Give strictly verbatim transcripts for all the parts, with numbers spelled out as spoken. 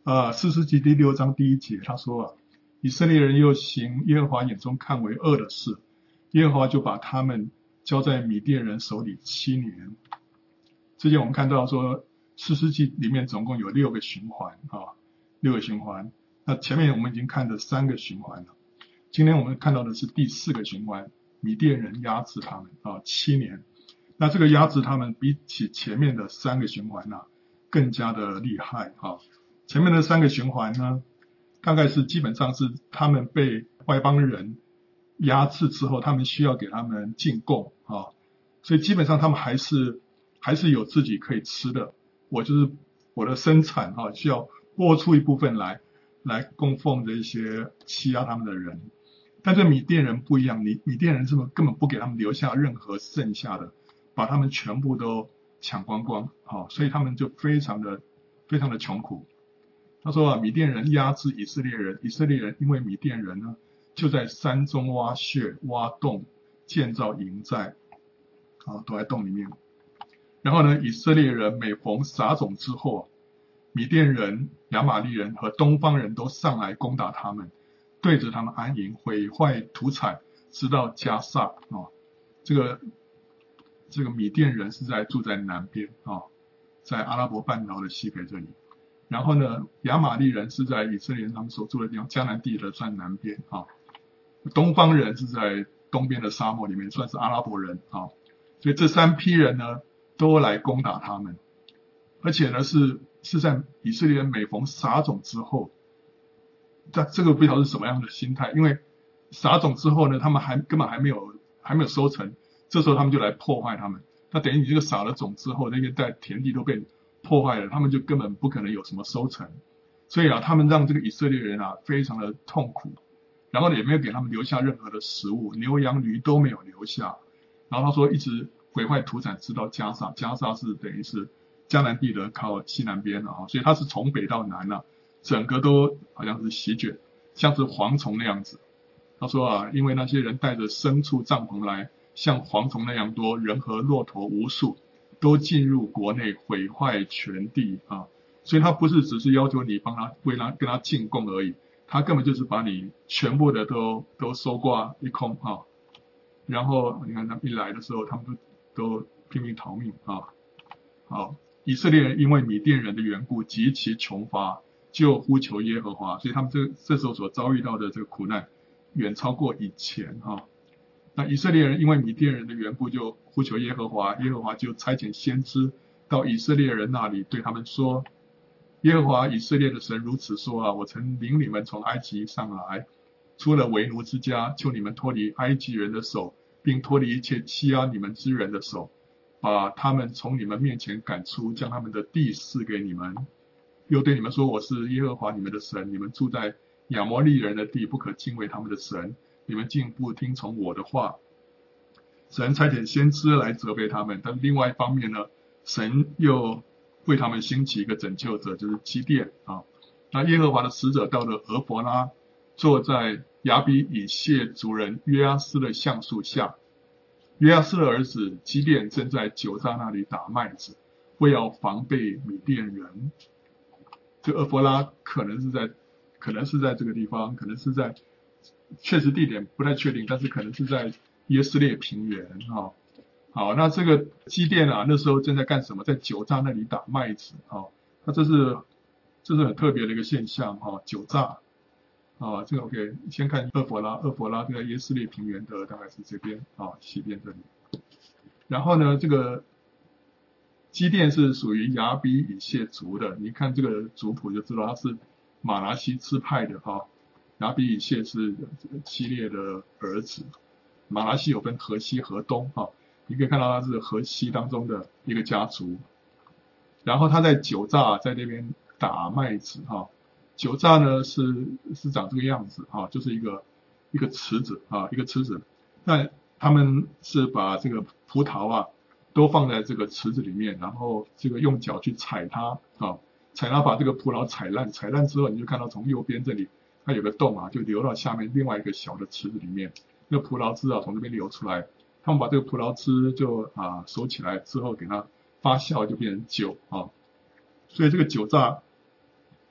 呃，士师记第六章第一节，他说啊，以色列人又行耶和华眼中看为恶的事，耶和华就把他们交在米甸人手里七年。之前我们看到说，士师记里面总共有六个循环啊，六个循环。那前面我们已经看了三个循环了，今天我们看到的是第四个循环，米甸人压制他们啊七年。那这个压制他们比起前面的三个循环呢、啊，更加的厉害啊。前面的三个循环呢，大概是基本上是他们被外邦人压制之后，他们需要给他们进贡啊，所以基本上他们还是还是有自己可以吃的。我就是我的生产啊，需要拨出一部分来来供奉这些欺压他们的人。但是米甸人不一样，米米甸人是根本不给他们留下任何剩下的，把他们全部都抢光光啊，所以他们就非常的非常的穷苦。他说啊，米甸人压制以色列人，以色列人因为米甸人呢，就在山中挖穴、挖洞，建造营寨，啊，躲在洞里面。然后呢，以色列人每逢撒种之后，米甸人、亚玛力人和东方人都上来攻打他们，对着他们安营，毁坏土产，直到加萨啊。这个这个米甸人是在住在南边啊，在阿拉伯半岛的西北这里。然后呢，亚玛力人是在以色列人他们所住的地方，迦南地的算南边啊。东方人是在东边的沙漠里面，算是阿拉伯人啊。所以这三批人呢，都来攻打他们，而且呢是是在以色列人每逢撒种之后，这这个不知道是什么样的心态，因为撒种之后呢，他们还根本还没有还没有收成，这时候他们就来破坏他们。那等于你这个撒了种之后，那个在田地都被破坏了，他们就根本不可能有什么收成，所以啊，他们让这个以色列人啊非常的痛苦，然后也没有给他们留下任何的食物，牛羊驴都没有留下。然后他说一直毁坏土产，直到加萨，加萨是等于是迦南地的靠西南边啊，所以它是从北到南啊，整个都好像是席卷，像是蝗虫那样子。他说啊，因为那些人带着牲畜帐篷来，像蝗虫那样多，人和骆驼无数，都进入国内，毁坏全地啊！所以他不是只是要求你帮他为他跟他进贡而已，他根本就是把你全部的都都收刮一空啊！然后你看他们一来的时候，他们都都拼命逃命啊！好，以色列人因为米甸人的缘故极其穷乏，就呼求耶和华，所以他们这这时候所遭遇到的这个苦难，远超过以前啊！那以色列人因为米甸人的缘故就呼求耶和华，耶和华就差遣先知到以色列人那里，对他们说，耶和华以色列的神如此说啊，我曾领你们从埃及上来，出了为奴之家，救你们脱离埃及人的手，并脱离一切欺压你们之人的手，把他们从你们面前赶出，将他们的地赐给你们，又对你们说，我是耶和华你们的神，你们住在亚摩利人的地，不可敬畏他们的神，你们竟不听从我的话。神差遣先知来责备他们，但另外一方面呢，神又为他们兴起一个拯救者，就是基甸啊。那耶和华的使者到了俄弗拉，坐在亚比以谢族人约阿斯的橡树下。约阿斯的儿子基甸正在酒榨那里打麦子，为要防备米甸人。这俄弗拉可能是在可能是在这个地方，可能是在确实地点不太确定，但是可能是在耶斯列平原啊。好，那这个基甸啊，那时候正在干什么？在酒榨那里打麦子啊。那这是这是很特别的一个现象啊，酒榨啊。这个 OK， 先看厄弗拉，厄弗拉在耶斯列平原的大概是这边啊，西边这里。然后呢，这个基甸是属于亚比以谢族的，你看这个族谱就知道他是马拿西支派的哈。亚比以谢是基列的儿子，马拿西有分河西河东哈，你可以看到他是河西当中的一个家族。然后他在酒榨在那边打麦子哈，酒榨呢是是长这个样子哈，就是一个一个池子啊，一个池子。那他们是把这个葡萄啊都放在这个池子里面，然后这个用脚去踩它啊，踩它把这个葡萄踩烂，踩烂之后你就看到从右边这里它有个洞啊，就流到下面另外一个小的池子里面，那葡萄汁啊从这边流出来，他们把这个葡萄汁就啊收起来之后给它发酵就变成酒啊，所以这个酒榨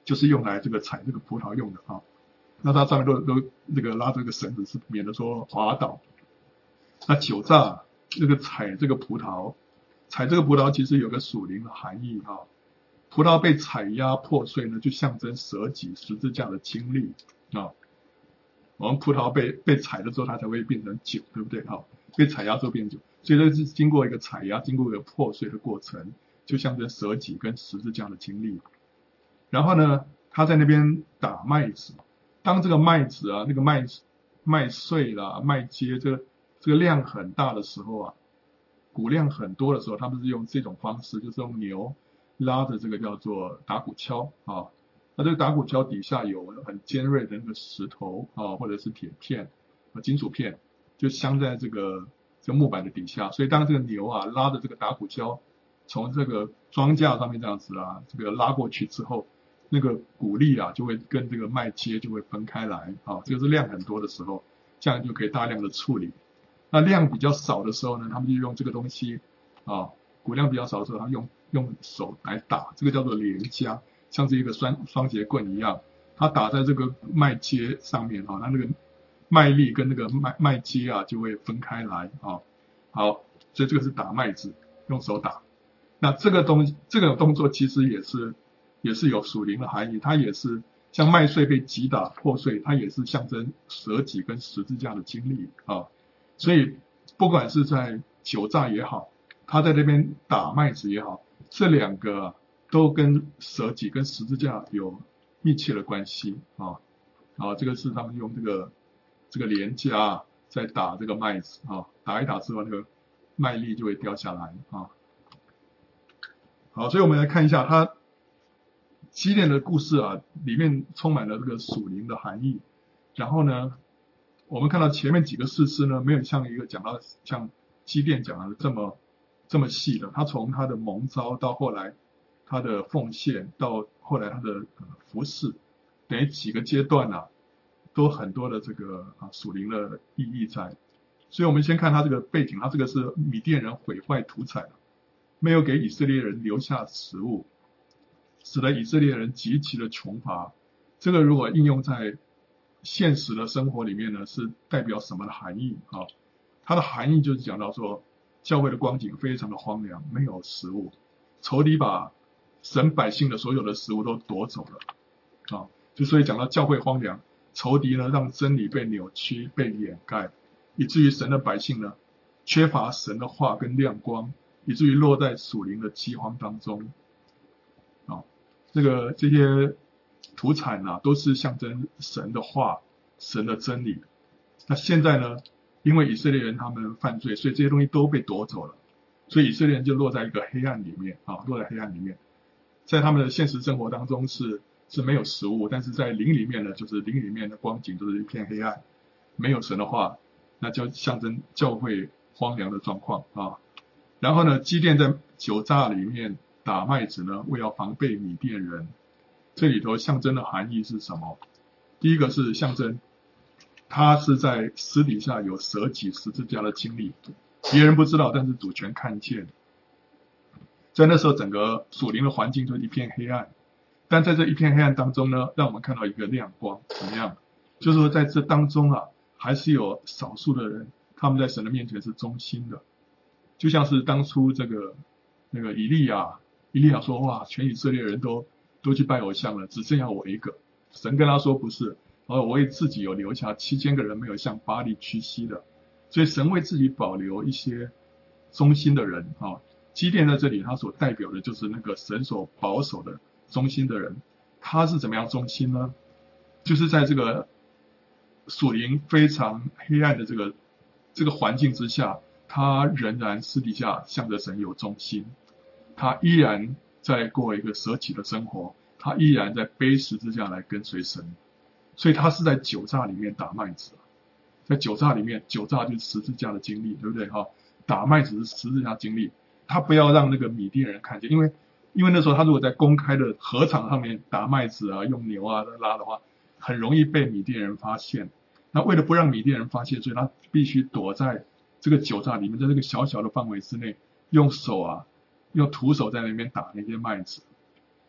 就是用来这个采这个葡萄用的啊。那它上面都都这个拉这个绳子，是免得说滑倒。那酒榨这个采这个葡萄，采这个葡萄其实有个属灵的含义啊。葡萄被采压破碎呢，就象征舍己十字架的经历啊。我们葡萄被被采了之后，它才会变成酒，对不对啊？被采压之后变成酒，所以这是经过一个采压，经过一个破碎的过程，就象征舍己跟十字架的经历。然后呢，他在那边打麦子，当这个麦子啊，那个麦麦穗啦、麦秸这个这个量很大的时候啊，谷量很多的时候，他们是用这种方式，就是用牛拉着这个叫做打谷橇啊。那这个打谷橇底下有很尖锐的那个石头啊，或者是铁片、金属片，就镶在这个这个木板的底下。所以当这个牛啊拉着这个打谷橇从这个庄稼上面这样子啊，这个拉过去之后，那个谷粒啊就会跟这个麦秸就会分开来啊。这个是量很多的时候，这样就可以大量的处理。那量比较少的时候呢，他们就用这个东西啊，谷量比较少的时候，他们用用手来打，这个叫做连夹。像是一个双双节棍一样，它打在这个麦秸上面啊，它那个麦粒跟那个麦麦秸啊就会分开来啊。好，所以这个是打麦子，用手打。那这个东这个动作其实也是也是有属灵的含义，它也是像麦穗被击打破碎，它也是象征舍己跟十字架的经历啊。所以不管是在酒榨也好，他在那边打麦子也好，这两个都跟舍己跟十字架有密切的关系啊。啊，这个是他们用这个这个连夹在打这个麦子啊，打一打之后那个麦粒就会掉下来啊。好，所以我们来看一下他基甸的故事啊，里面充满了这个属灵的含义。然后呢，我们看到前面几个士师呢，没有像一个讲到像基甸讲的这么这么细的。他从他的蒙召到后来他的奉献，到后来他的服侍，等于几个阶段啊，都很多的这个啊属灵的意义在。所以我们先看他这个背景，他这个是米甸人毁坏土产，没有给以色列人留下食物，使得以色列人极其的穷乏。这个如果应用在现实的生活里面呢，是代表什么的含义啊？它的含义就是讲到说，教会的光景非常的荒凉，没有食物，仇敌把神百姓的所有的食物都夺走了啊！就所以讲到教会荒凉，仇敌呢让真理被扭曲、被掩盖，以至于神的百姓呢缺乏神的话跟亮光，以至于落在属灵的饥荒当中啊！这个这些土产啊，都是象征神的话、神的真理。那现在呢，因为以色列人他们犯罪，所以这些东西都被夺走了，所以以色列人就落在一个黑暗里面啊，落在黑暗里面。在他们的现实生活当中是是没有食物，但是在灵里面呢，就是灵里面的光景都是一片黑暗，没有神的话，那就象征教会荒凉的状况啊。然后呢，基甸在酒榨里面打麦子呢，为要防备米甸人。这里头象征的含义是什么？第一个是象征他是在私底下有舍己十字架的经历，别人不知道，但是主权看见。在那时候整个属灵的环境就一片黑暗，但在这一片黑暗当中呢，让我们看到一个亮光。怎么样？就是说在这当中啊，还是有少数的人，他们在神的面前是忠心的。就像是当初这个那个以利亚，以利亚说，哇，全以色列人都都去拜偶像了，只剩下我一个。神跟他说不是，而我为自己有留下七千个人没有向巴力屈膝的。所以神为自己保留一些忠心的人啊。基甸在这里他所代表的就是那个神所保守的忠心的人。他是怎么样忠心呢？就是在这个属灵非常黑暗的这个这个环境之下，他仍然私底下向着神有忠心，他依然在过一个舍己的生活，他依然在背十字架来跟随神。所以他是在酒榨里面打麦子，在酒榨里面，酒榨就是十字架的经历，对不对哈？打麦子是十字架经历，他不要让那个米甸人看见，因为因为那时候他如果在公开的禾场上面打麦子啊，用牛啊拉的话，很容易被米甸人发现。那为了不让米甸人发现，所以他必须躲在这个酒榨里面，在这个小小的范围之内，用手啊，用徒手在那边打那些麦子。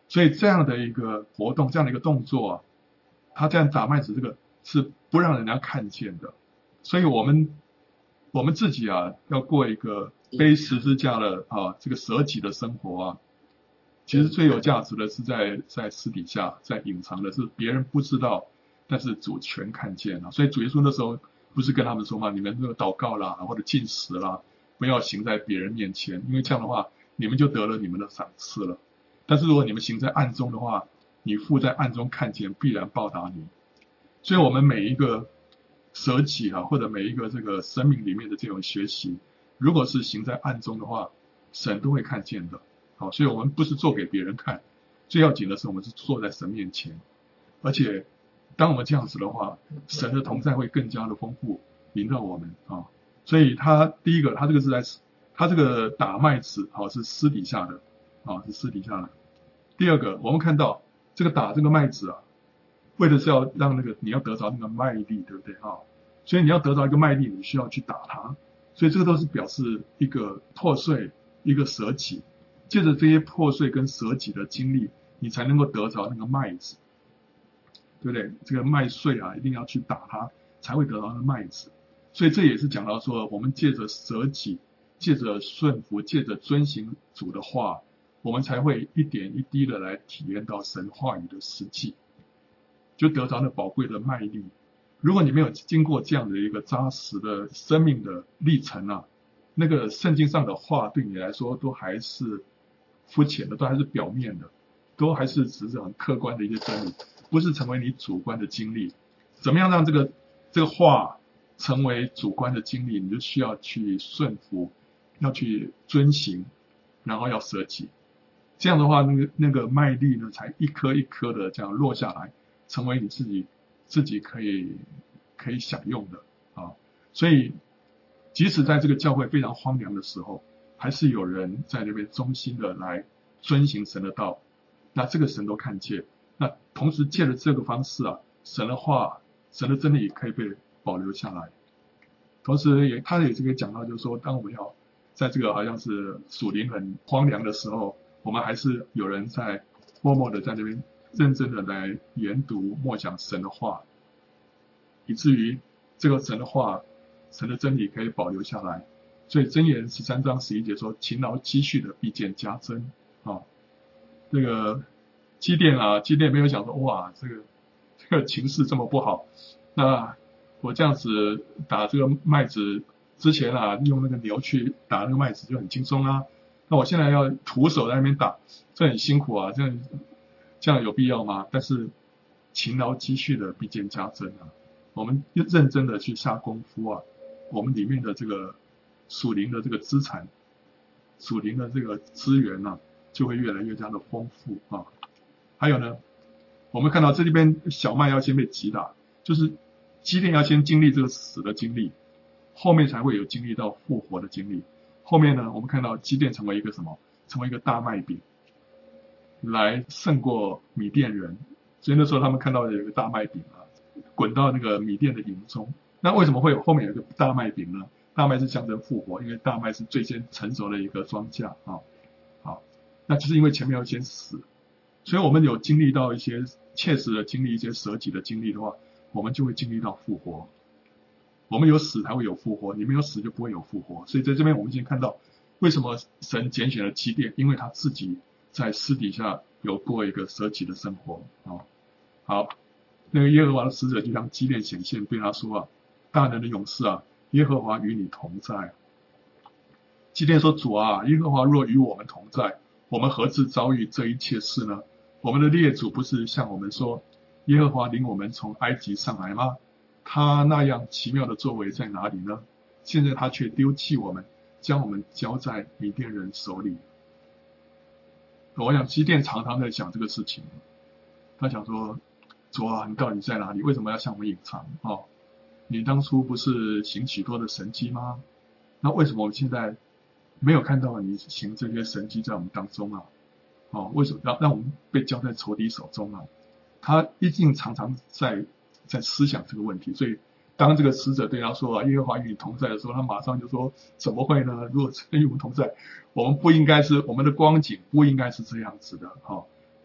所以这样的一个活动，这样的一个动作啊，他这样打麦子，这个是不让人家看见的。所以我们我们自己啊，要过一个背十字架的啊这个舍己的生活啊，其实最有价值的是在在私底下，在隐藏的是别人不知道，但是主全看见了。所以主耶稣那时候不是跟他们说嘛，你们这个祷告啦，或者禁食啦，不要行在别人面前，因为这样的话，你们就得了你们的赏赐了。但是如果你们行在暗中的话，你父在暗中看见，必然报答你。所以我们每一个舍己啊，或者每一个这个生命里面的这种学习，如果是行在暗中的话，神都会看见的。好，所以我们不是做给别人看，最要紧的是我们是坐在神面前，而且当我们这样子的话，神的同在会更加的丰富临到我们啊。所以他第一个，他这个是在他这个打麦子啊是私底下的啊，是私底下的。第二个，我们看到这个打这个麦子啊，为的是要让那个你要得着那个麦粒，对不对啊？所以你要得着一个麦粒，你需要去打它，所以这个都是表示一个破碎，一个舍己。借着这些破碎跟舍己的经历，你才能够得着那个麦子，对不对？这个麦穗啊，一定要去打它，才会得到那个麦子。所以这也是讲到说，我们借着舍己，借着顺服，借着遵行主的话，我们才会一点一滴的来体验到神话语的实际，就得着那宝贵的麦粒。如果你没有经过这样的一个扎实的生命的历程啊，那个圣经上的话对你来说都还是肤浅的，都还是表面的，都还是只是很客观的一些真理，不是成为你主观的经历。怎么样让这个这个话成为主观的经历，你就需要去顺服，要去遵行，然后要舍己。这样的话，那个那个麦粒呢，才一颗一颗的这样落下来，成为你自己自己可以可以享用的啊。所以，即使在这个教会非常荒凉的时候，还是有人在那边忠心的来遵行神的道，那这个神都看见。那同时借着这个方式啊，神的话、神的真理可以被保留下来。同时也他也是可以讲到，就是说，当我们要在这个好像是属灵很荒凉的时候，我们还是有人在默默的在那边认真的来研读默想神的话，以至于这个神的话、神的真理可以保留下来。所以箴言十三章十一节说，勤劳积蓄的必见加增啊。这个基甸啊，基甸没有想说，哇，这个这个情势这么不好，那我这样子打这个麦子之前啊，用那个牛去打那个麦子就很轻松啊，那我现在要徒手在那边打，这很辛苦啊，这样这样有必要吗？但是勤劳积蓄的必见加增啊，我们认真的去下功夫啊，我们里面的这个属灵的这个资产，属灵的这个资源呢、啊，就会越来越加的丰富啊。还有呢，我们看到这里边小麦要先被击打，就是基甸要先经历这个死的经历，后面才会有经历到复活的经历。后面呢，我们看到基甸成为一个什么？成为一个大麦饼，来胜过米甸人。所以那时候他们看到有一个大麦饼啊，滚到那个米甸的营中。那为什么会有后面有一个大麦饼呢？大麦是象征复活，因为大麦是最先成熟的一个庄稼啊。好，那就是因为前面要先死，所以我们有经历到一些切实的经历，一些舍己的经历的话，我们就会经历到复活。我们有死才会有复活，你没有死就不会有复活。所以在这边我们已经看到，为什么神拣选了基甸，因为他自己在私底下有过一个舍己的生活啊。好，那个耶和华的使者就向基甸显现，对他说啊，大能的勇士啊，耶和华与你同在。基甸说，主啊，耶和华若与我们同在，我们何至遭遇这一切事呢？我们的列祖不是向我们说，耶和华领我们从埃及上来吗？他那样奇妙的作为在哪里呢？现在他却丢弃我们，将我们交在米甸人手里。我想基甸常常在想这个事情，他想说，主啊，你到底在哪里？为什么要向我们隐藏？哦，你当初不是行许多的神迹吗？那为什么我们现在没有看到你行这些神迹在我们当中啊？哦，为什么让让我们被交在仇敌手中啊？他一定常常在在思想这个问题，所以当这个使者对他说啊，耶和华与你同在的时候，他马上就说，怎么会呢？如果真与我们同在，我们不应该是我们的光景不应该是这样子的，哦，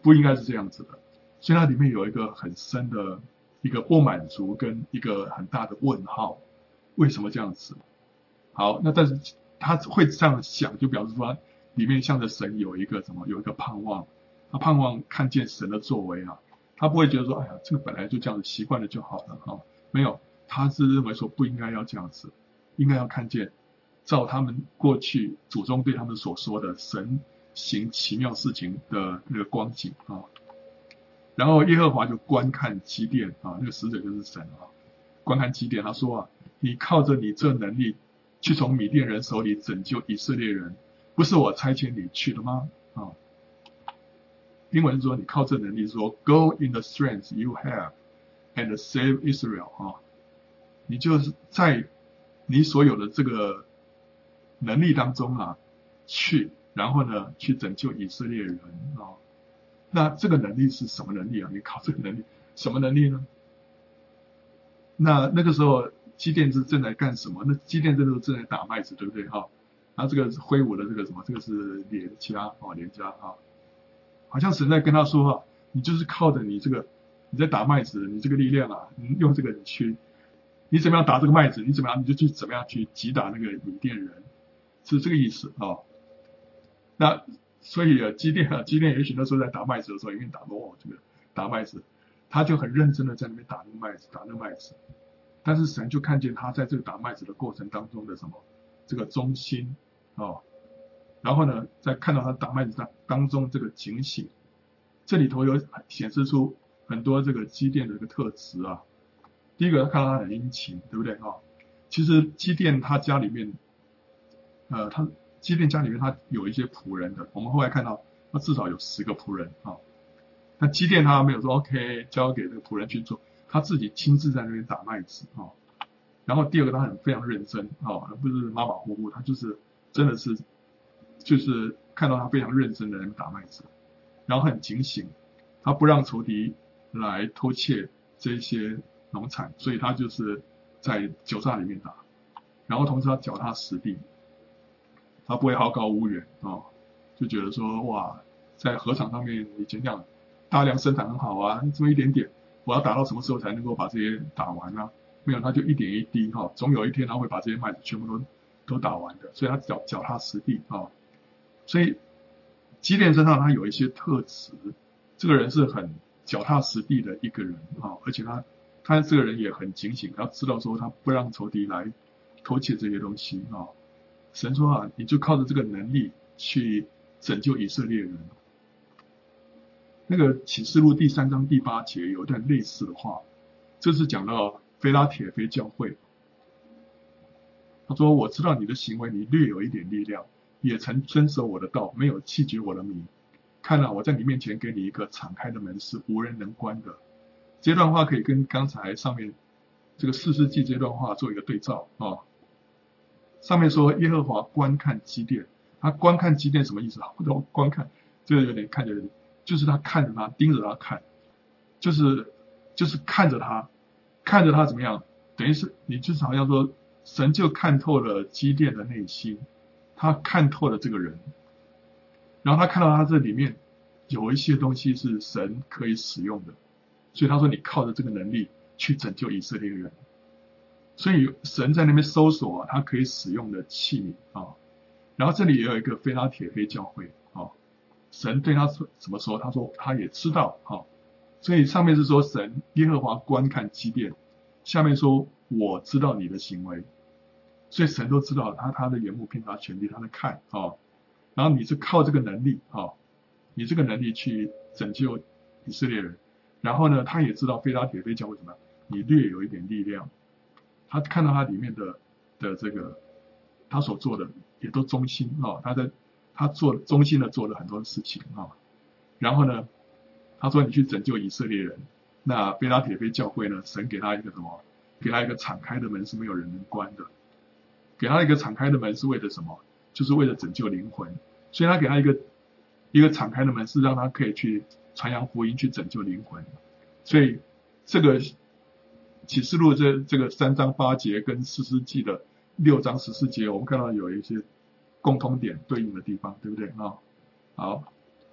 不应该是这样子的。所以它里面有一个很深的一个不满足跟一个很大的问号，为什么这样子？好，那但是他会这样想，就表示说里面向着神有一个什么，有一个盼望，他盼望看见神的作为啊，他不会觉得说，哎呀，这个本来就这样子，习惯了就好了哈、哦。没有，他是认为说不应该要这样子，应该要看见照他们过去祖宗对他们所说的神行奇妙事情的那个光景啊。然后耶和华就观看基甸啊，那个使者就是神啊，观看基甸，他说啊，你靠着你这能力去从米甸人手里拯救以色列人，不是我差遣你去的吗？啊，英文说你靠这能力说 ，Go in the strength you have and save Israel 啊，你就是在你所有的这个能力当中啊，去，然后呢，去拯救以色列人啊。那这个能力是什么能力啊？你靠这个能力，什么能力呢？那那个时候基甸是正在干什么？那基甸这时候正在打麦子，对不对哈？然后这个挥舞的这个什么？这个是连家啊，连家啊，好像神在跟他说啊，你就是靠着你这个你在打麦子，你这个力量啊，你用这个你去，你怎么样打这个麦子？你怎么样你就去怎么样去击打那个米甸人，是这个意思啊。那所以啊，基甸啊，基甸也许那时候在打麦子的时候，因为打哦这个打麦子，他就很认真的在那边打那个麦子，打那个麦子。但是神就看见他在这个打麦子的过程当中的什么，这个忠心哦，然后呢，再看到他打麦子当当中这个警醒，这里头有显示出很多这个基甸的这个特质啊。第一个，看到他很殷勤，对不对啊？其实基甸他家里面，呃，他。基甸家里面他有一些仆人的，我们后来看到他至少有十个仆人啊。那基甸他没有说 OK 交给这个仆人去做，他自己亲自在那边打麦子啊。然后第二个他很非常认真啊，不是马马虎虎，他就是真的是就是看到他非常认真的人打麦子，然后很警醒，他不让仇敌来偷窃这些农产，所以他就是在酒榨里面打，然后同时他脚踏实地。他不会好高骛远啊、哦，就觉得说哇，在禾场上面以前这样大量生产很好啊，这么一点点，我要打到什么时候才能够把这些打完呢、啊？没有，他就一点一滴哈、哦，总有一天他会把这些麦子全部都都打完的，所以他脚脚踏实地啊、哦。所以基甸身上他有一些特质，这个人是很脚踏实地的一个人啊、哦，而且他他这个人也很警醒，要知道说他不让仇敌来偷窃这些东西啊。哦，神说啊，你就靠着这个能力去拯救以色列人。那个启示录第三章第八节有一段类似的话，这是讲到腓拉铁非教会。他说：“我知道你的行为，你略有一点力量，也曾遵守我的道，没有弃绝我的名。看了、啊、我在你面前给你一个敞开的门，是无人能关的。”这段话可以跟刚才上面这个四世纪这段话做一个对照啊。哦，上面说耶和华观看基甸，他观看基甸什么意思啊？不懂观看，这个有点看着，就是他看着他，盯着他看，就是就是看着他，看着他怎么样？等于是你就是好像说，神就看透了基甸的内心，他看透了这个人，然后他看到他这里面有一些东西是神可以使用的，所以他说你靠着这个能力去拯救以色列人。所以神在那边搜索啊，他可以使用的器皿啊。然后这里也有一个腓拉铁非教会啊，神对他说怎么说？他说他也知道啊。所以上面是说神耶和华观看基甸，下面说我知道你的行为，所以神都知道他他的眼目凭他权力他在看啊。然后你是靠这个能力啊，你这个能力去拯救以色列人。然后呢，他也知道腓拉铁非教会什么，你略有一点力量。他看到他里面的的这个他所做的也都忠心啊，他在他做忠心的做了很多事情啊。然后呢，他说你去拯救以色列人，那腓拉铁非教会呢，神给他一个什么？给他一个敞开的门，是没有人能关的。给他一个敞开的门是为了什么？就是为了拯救灵魂。所以他给他一个一个敞开的门，是让他可以去传扬福音，去拯救灵魂。所以这个启示录这这个三章八节跟士师记的六章十四节，我们看到有一些共通点对应的地方，对不对啊？好，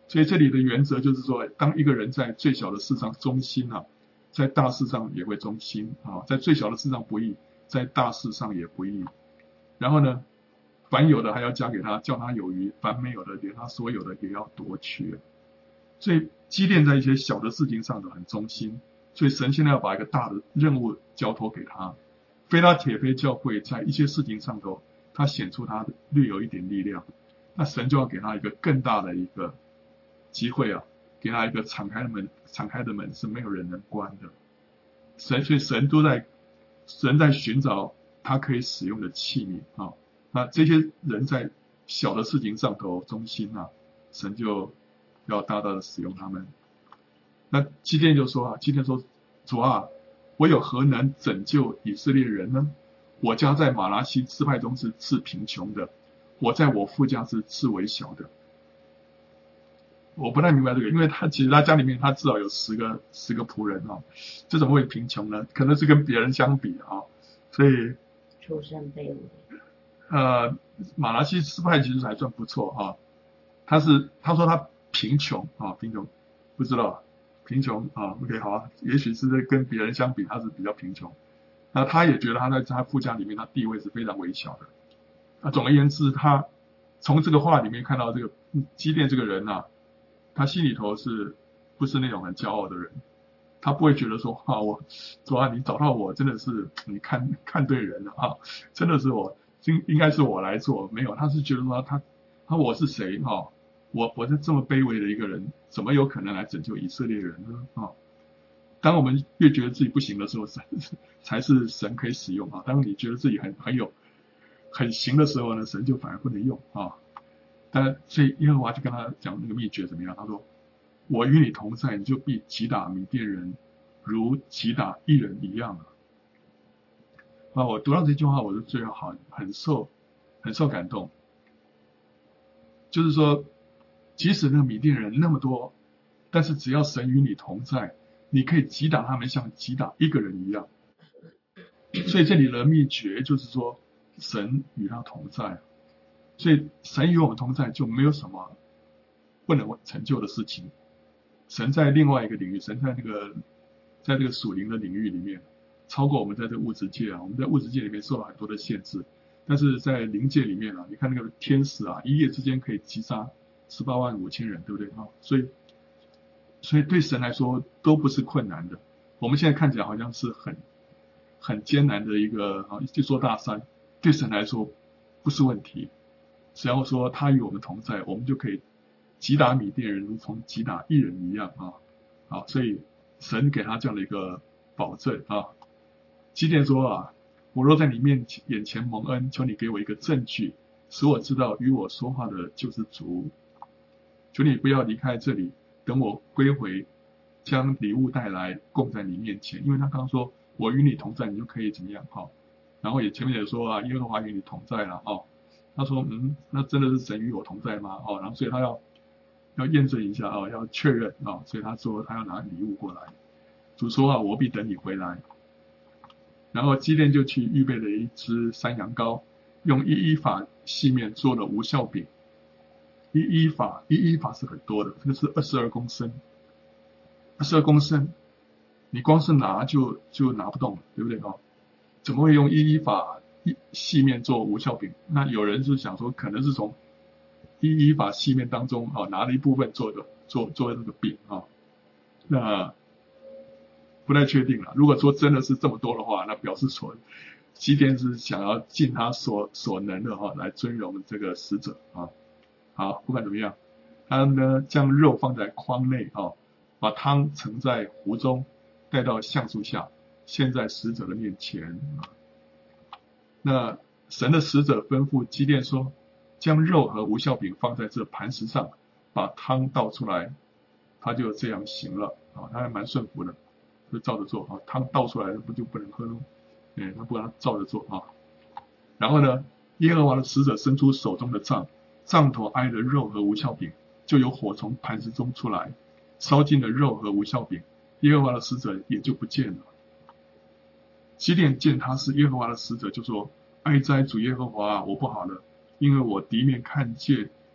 所以这里的原则就是说，当一个人在最小的事上忠心啊，在大事上也会忠心啊，在最小的事上不义，在大事上也不义。然后呢，凡有的还要加给他，叫他有余；凡没有的，连他所有的也要夺去。所以基甸在一些小的事情上都很忠心，所以神现在要把一个大的任务交托给他。非拉铁非教会在一些事情上头，他显出他略有一点力量，那神就要给他一个更大的一个机会啊，给他一个敞开的门，敞开的门是没有人能关的。神，所以神都在，神在寻找他可以使用的器皿啊。那这些人在小的事情上头忠心啊，神就要大大的使用他们。那基甸就说啊，基甸说，主啊，我有何能拯救以色列人呢？我家在马拿西支派中是次贫穷的，我在我父家是次微小的。我不太明白这个，因为他其实他家里面他至少有十个十个仆人啊，这怎么会贫穷呢？可能是跟别人相比啊，所以出身卑微。 呃，马拿西支派其实还算不错啊。他是他说他贫穷啊，贫穷不知道贫穷啊 ，OK 好啊，也许是跟别人相比他是比较贫穷。那他也觉得他在他父家里面他地位是非常微小的。那总而言之，他从这个话里面看到这个基甸这个人啊，他心里头是不是那种很骄傲的人？他不会觉得说啊，我主啊，你找到我真的是你看看对人了啊，真的是我应应该是我来做，没有，他是觉得说他他我是谁啊？我我是这么卑微的一个人，怎么有可能来拯救以色列人呢？啊，当我们越觉得自己不行的时候，才才是神可以使用啊。当你觉得自己很很有很行的时候呢，神就反而不能用啊。但所以耶和华就跟他讲那个秘诀怎么样？他说：“我与你同在，你就必击打米甸人，如击打一人一样啊。”啊，我读到这句话，我就最好很受很受感动。就是说，即使那个米甸人那么多，但是只要神与你同在，你可以击打他们，像击打一个人一样。所以这里的秘诀就是说，神与他同在。所以神与我们同在，就没有什么不能成就的事情。神在另外一个领域，神在那个在这个属灵的领域里面，超过我们在这个物质界啊。我们在物质界里面受了很多的限制，但是在灵界里面啊，你看那个天使啊，一夜之间可以击杀十八万五千人，对不对啊？所以所以对神来说都不是困难的。我们现在看起来好像是很很艰难的一个啊一座大山，对神来说不是问题。只要说他与我们同在，我们就可以击打米甸人，如同击打一人一样啊！好，所以神给他这样的一个保证啊。基甸说啊，我若在你面前眼前蒙恩，求你给我一个证据，使我知道与我说话的就是主。求你不要离开这里，等我归回，将礼物带来供在你面前。因为他刚刚说我与你同在，你就可以怎么样哈？然后也前面也说啊，耶和华与你同在了哦。他说嗯，那真的是神与我同在吗？哦，然后所以他要要验证一下啊、哦，要确认啊、哦，所以他说他要拿礼物过来。主说啊，我必等你回来。然后基甸就去预备了一只山羊羔，用一伊法细面做了无酵饼。一伊法一伊法是很多的，这个是二十二公升，二十二公升，你光是拿就就拿不动了，对不对哦？怎么会用一伊法一细面做无酵饼？那有人是想说，可能是从一伊法细面当中啊、哦、拿了一部分做的做做这个饼啊、哦，那不太确定了。如果说真的是这么多的话，那表示说基甸是想要尽他所所能的哈、哦、来尊荣这个使者啊。好，不管怎么样，他呢将肉放在筐内啊、哦，把汤盛在壶中，带到橡树下，献在使者的面前啊。那神的使者吩咐基甸说，将肉和无酵饼放在这磐石上，把汤倒出来，他就这样行了啊，他还蛮顺服的，就照着做啊。汤倒出来不就不能喝喽？哎，他不让他照着做啊。然后呢，耶和华的使者伸出手中的杖，杖头挨着肉和无酵饼，就有火从磐石中出来，烧尽了肉和无酵饼，耶和华的使者也就不见了。基甸见他是耶和华的使者，就说：哀哉主耶和华啊，我不好了，因为我敌面看见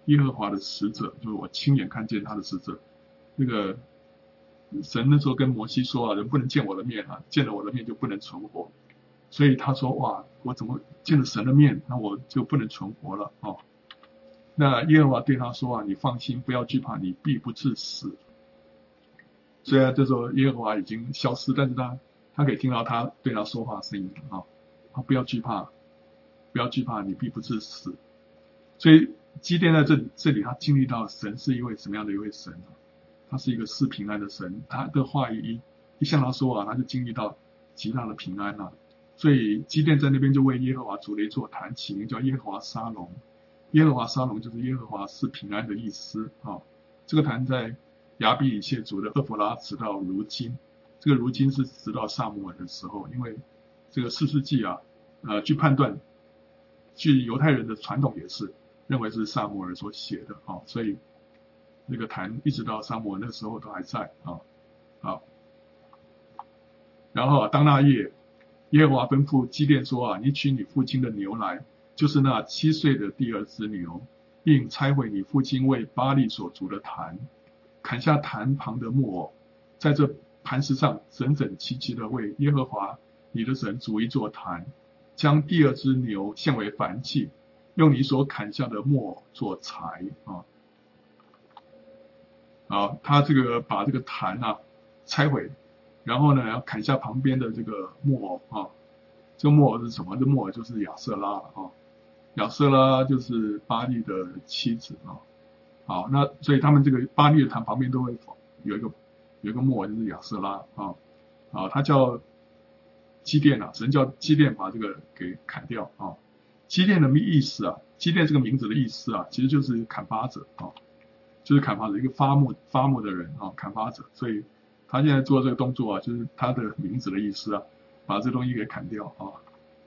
耶和华的使者，就是我亲眼看见他的使者。那个神那时候跟摩西说啊，人不能见我的面啊，见了我的面就不能存活。所以他说哇，我怎么见了神的面，那我就不能存活了哦。那耶和华对他说啊，你放心，不要惧怕，你必不致死。虽然这时候耶和华已经消失，但是他他可以听到他对他说话的声音啊，他不要惧怕，不要惧怕，你必不致死。所以基甸在这里这里他经历到神是一位什么样的一位神啊？他是一个赐平安的神，他的话语一一向他说啊，他就经历到极大的平安啊。所以基甸在那边就为耶和华筑了一座坛，起名叫耶和华沙龙。耶和华沙龙就是耶和华是平安的意思啊。这个坛在亚比以谢族的厄弗拉直到如今，这个如今是直到撒母耳的时候，因为这个士师记啊，呃，据判断，据犹太人的传统也是认为是撒母耳所写的啊，所以那个坛一直到撒母耳那个时候都还在啊。好，然后啊，当那夜，耶和华吩咐基甸说啊，你取你父亲的牛来，就是那七岁的第二只牛，并拆毁你父亲为巴力所筑的坛，砍下坛旁的木偶，在这磐石上整整齐齐的为耶和华你的神筑一座坛，将第二只牛献为燔祭，用你所砍下的木偶做柴啊。啊，他这个把这个坛啊拆毁，然后呢要砍下旁边的这个木偶啊。这个木偶是什么？这木偶就是亚瑟拉啊。亚瑟拉就是巴力的妻子啊。好，那所以他们这个巴力的坛旁边都会有一个有一个木偶，就是亚瑟拉啊。啊，他叫基甸啊，神叫基甸把这个给砍掉啊。基甸的意思啊，基甸这个名字的意思啊，其实就是砍伐者啊。就是砍伐者，一个发木发木的人啊，砍伐者，所以他现在做这个动作啊，就是他的名字的意思啊，把这东西给砍掉啊。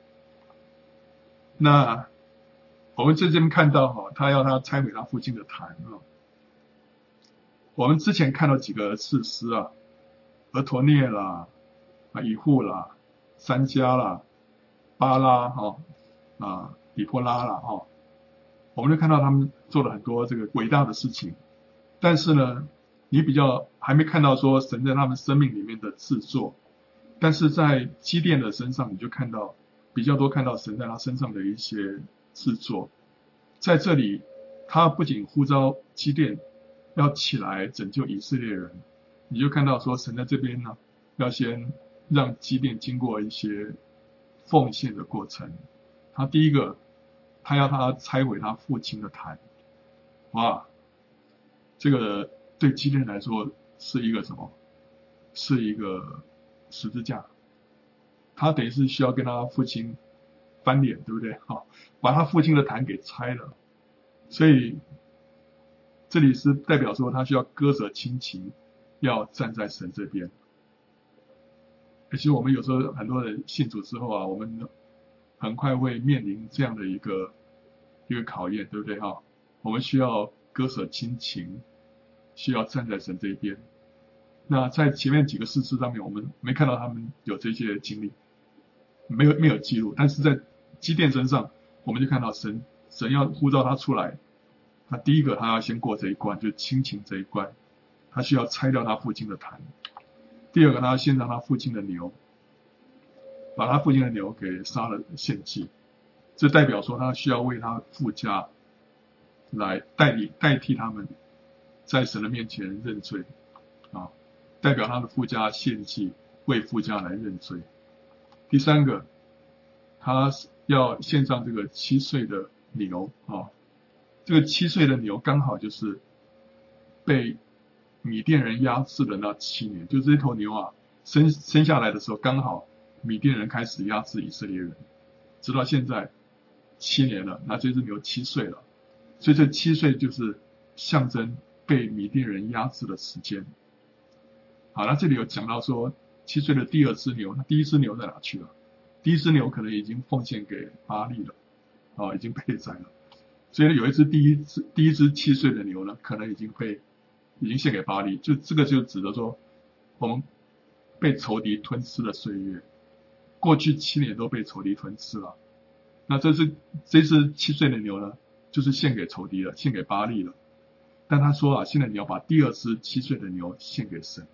那我们在这边看到哈，他要他拆毁他父亲的坛啊。我们之前看到几个士师啊，俄陀涅啦、啊以户啦、三加啦、巴拉哈啊、比波拉啦哈，我们就看到他们做了很多这个伟大的事情。但是呢，你比较还没看到说神在他们生命里面的制作，但是在基甸的身上，你就看到比较多看到神在他身上的一些制作。在这里，他不仅呼召基甸要起来拯救以色列人，你就看到说神在这边呢，要先让基甸经过一些奉献的过程。他第一个，他要他拆毁他父亲的坛，哇！这个对基甸来说是一个什么？是一个十字架。他等于是需要跟他父亲翻脸，对不对？好，把他父亲的坛给拆了。所以这里是代表说他需要割舍亲情，要站在神这边。其实我们有时候很多人信主之后啊，我们很快会面临这样的一个一个考验，对不对？哈，我们需要割舍亲情，需要站在神这一边。那在前面几个士师上面，我们没看到他们有这些经历，没有没有记录。但是在基甸身上，我们就看到神神要呼召他出来，他第一个他要先过这一关，就是亲情这一关，他需要拆掉他父亲的坛。第二个，他要献上他父亲的牛，把他父亲的牛给杀了献祭。这代表说他需要为他父家来代理代替他们在神的面前认罪啊，代表他的父家献祭，为父家来认罪。第三个，他要献上这个七岁的牛啊，这个七岁的牛刚好就是被米甸人压制的那七年，就这头牛啊生生下来的时候，刚好米甸人开始压制以色列人，直到现在七年了，那这只牛七岁了，所以这七岁就是象征被米甸人压制的时间。好，那这里有讲到说七岁的第二只牛，那第一只牛在哪去了？第一只牛可能已经奉献给巴力了，啊，已经被宰了。所以有一只第一只第一只七岁的牛呢，可能已经被已经献给巴力，就这个就指的说我们被仇敌吞吃的岁月，过去七年都被仇敌吞吃了。那这只这只七岁的牛呢， 就是献给仇敌了，献给巴力了。但他说啊，现在你要把第二只七岁的牛献给神。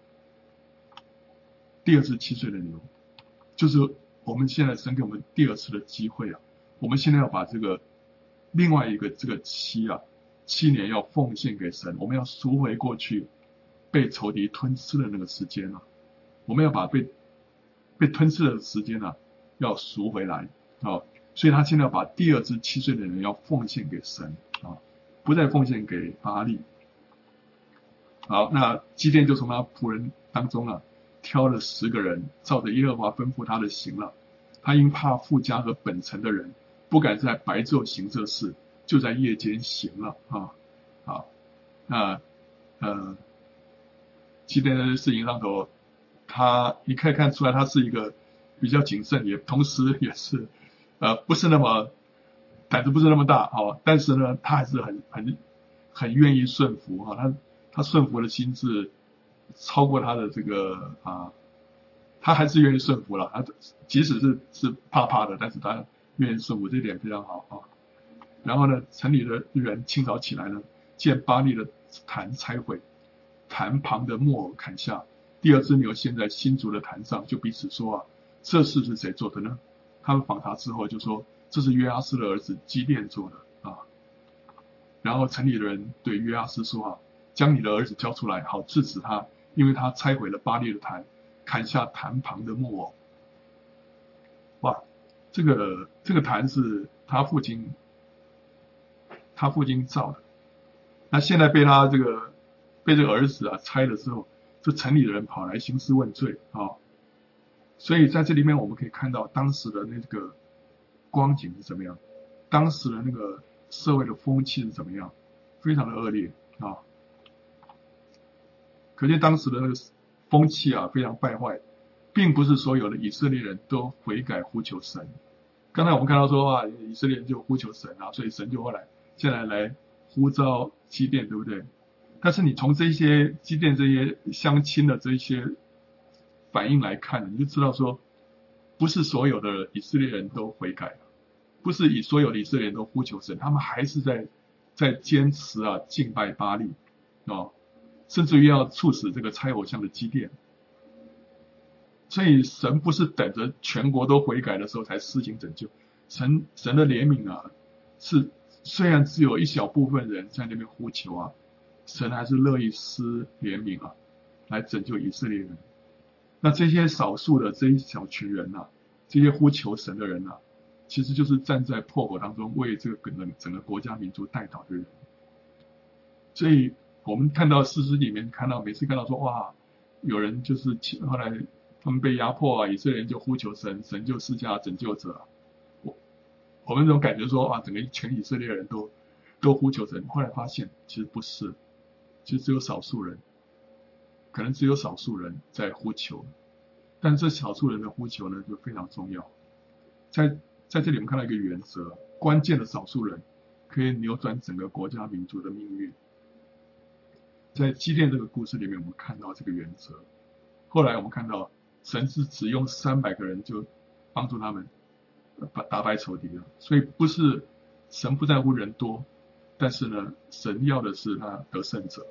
第二只七岁的牛，就是我们现在神给我们第二次的机会啊，我们现在要把这个另外一个这个七啊，七年要奉献给神，我们要赎回过去被仇敌吞吃的那个时间啊，我们要把被被吞吃的时间啊，要赎回来啊，所以他现在要把第二只七岁的人要奉献给神啊，不再奉献给巴力。好，那基甸就从他仆人当中啊，挑了十个人，照着耶和华吩咐他的行了。他因怕富家和本城的人，不敢在白昼行这事，就在夜间行了啊。好，那呃，基甸的事情上头，他你可以看出来，他是一个比较谨慎，也同时也是呃不是那么胆子不是那么大啊，但是呢，他还是很很很愿意顺服啊，他他顺服的心智超过他的这个啊，他还是愿意顺服了，他即使是是怕怕的，但是他愿意顺服，这一点非常好啊。然后呢，城里的人清早起来呢，见巴力的坛拆毁，坛旁的木偶砍下，第二只牛献在新筑的坛上，就彼此说啊，这事是谁做的呢？他们访查之后就说，这是约阿斯的儿子基甸做的啊。然后城里的人对约阿斯说啊，将你的儿子交出来，好治死他，因为他拆毁了巴力的坛，砍下坛旁的木偶。哇，这个这个坛是他父亲他父亲造的，那现在被他这个被这个儿子啊拆了之后，这城里的人跑来兴师问罪啊。所以在这里面我们可以看到当时的那个光景是怎么样，当时的那个社会的风气是怎么样，非常的恶劣啊。可见当时的那个风气啊非常败坏，并不是所有的以色列人都悔改呼求神。刚才我们看到说啊，以色列人就呼求神啊，所以神就后来现在来呼召基甸，对不对？但是你从这些基甸这些乡亲的这些反应来看，你就知道说，不是所有的以色列人都悔改，不是以所有的以色列人都呼求神，他们还是在在坚持啊敬拜巴力哦，甚至于要处死这个拆偶像的基甸。所以神不是等着全国都悔改的时候才施行拯救，神神的怜悯啊，是虽然只有一小部分人在那边呼求啊，神还是乐意施怜悯啊，来拯救以色列人。那这些少数的这一小群人呐、啊，这些呼求神的人呐、啊，其实就是站在破口当中为这个整个整个国家民族代祷的人。所以我们看到诗诗里面看到每次看到说哇，有人就是后来他们被压迫啊，以色列人就呼求神，神就施加拯救者、啊。我我们这种感觉说啊，整个全以色列人都都呼求神，后来发现其实不是，其实只有少数人，可能只有少数人在呼求，但这少数人的呼求呢就非常重要。在在这里我们看到一个原则，关键的少数人可以扭转整个国家民族的命运。在基甸这个故事里面，我们看到这个原则。后来我们看到神是只用三百个人就帮助他们把打败仇敌了，所以不是神不在乎人多，但是呢，神要的是他得胜者。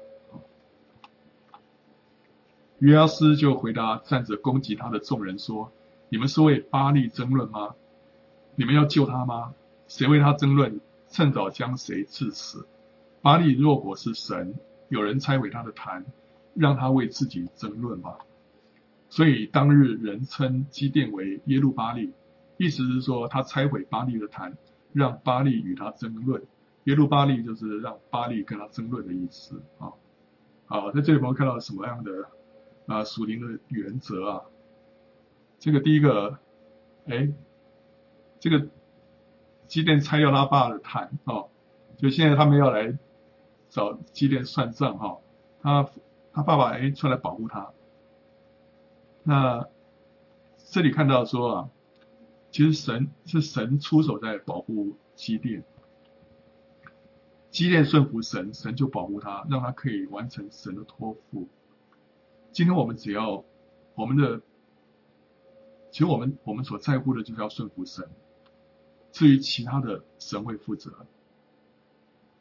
约阿斯就回答站着攻击他的众人说：“你们是为巴力争论吗？你们要救他吗？谁为他争论，趁早将谁治死。巴力若果是神，有人拆毁他的坛，让他为自己争论吧。”所以当日人称基甸为耶路巴力，意思是说他拆毁巴力的坛，让巴力与他争论。耶路巴力就是让巴力跟他争论的意思啊。好，在这里我们看到什么样的啊属灵的原则啊？这个第一个，哎，这个基甸拆掉他爸的坛哦，就现在他们要来找基甸算账哈、哦，他他爸爸哎出来保护他。那这里看到说啊，其实神是神出手在保护基甸，基甸顺服神，神就保护他，让他可以完成神的托付。今天我们只要我们的，其实我们我们所在乎的就是要顺服神，至于其他的神会负责。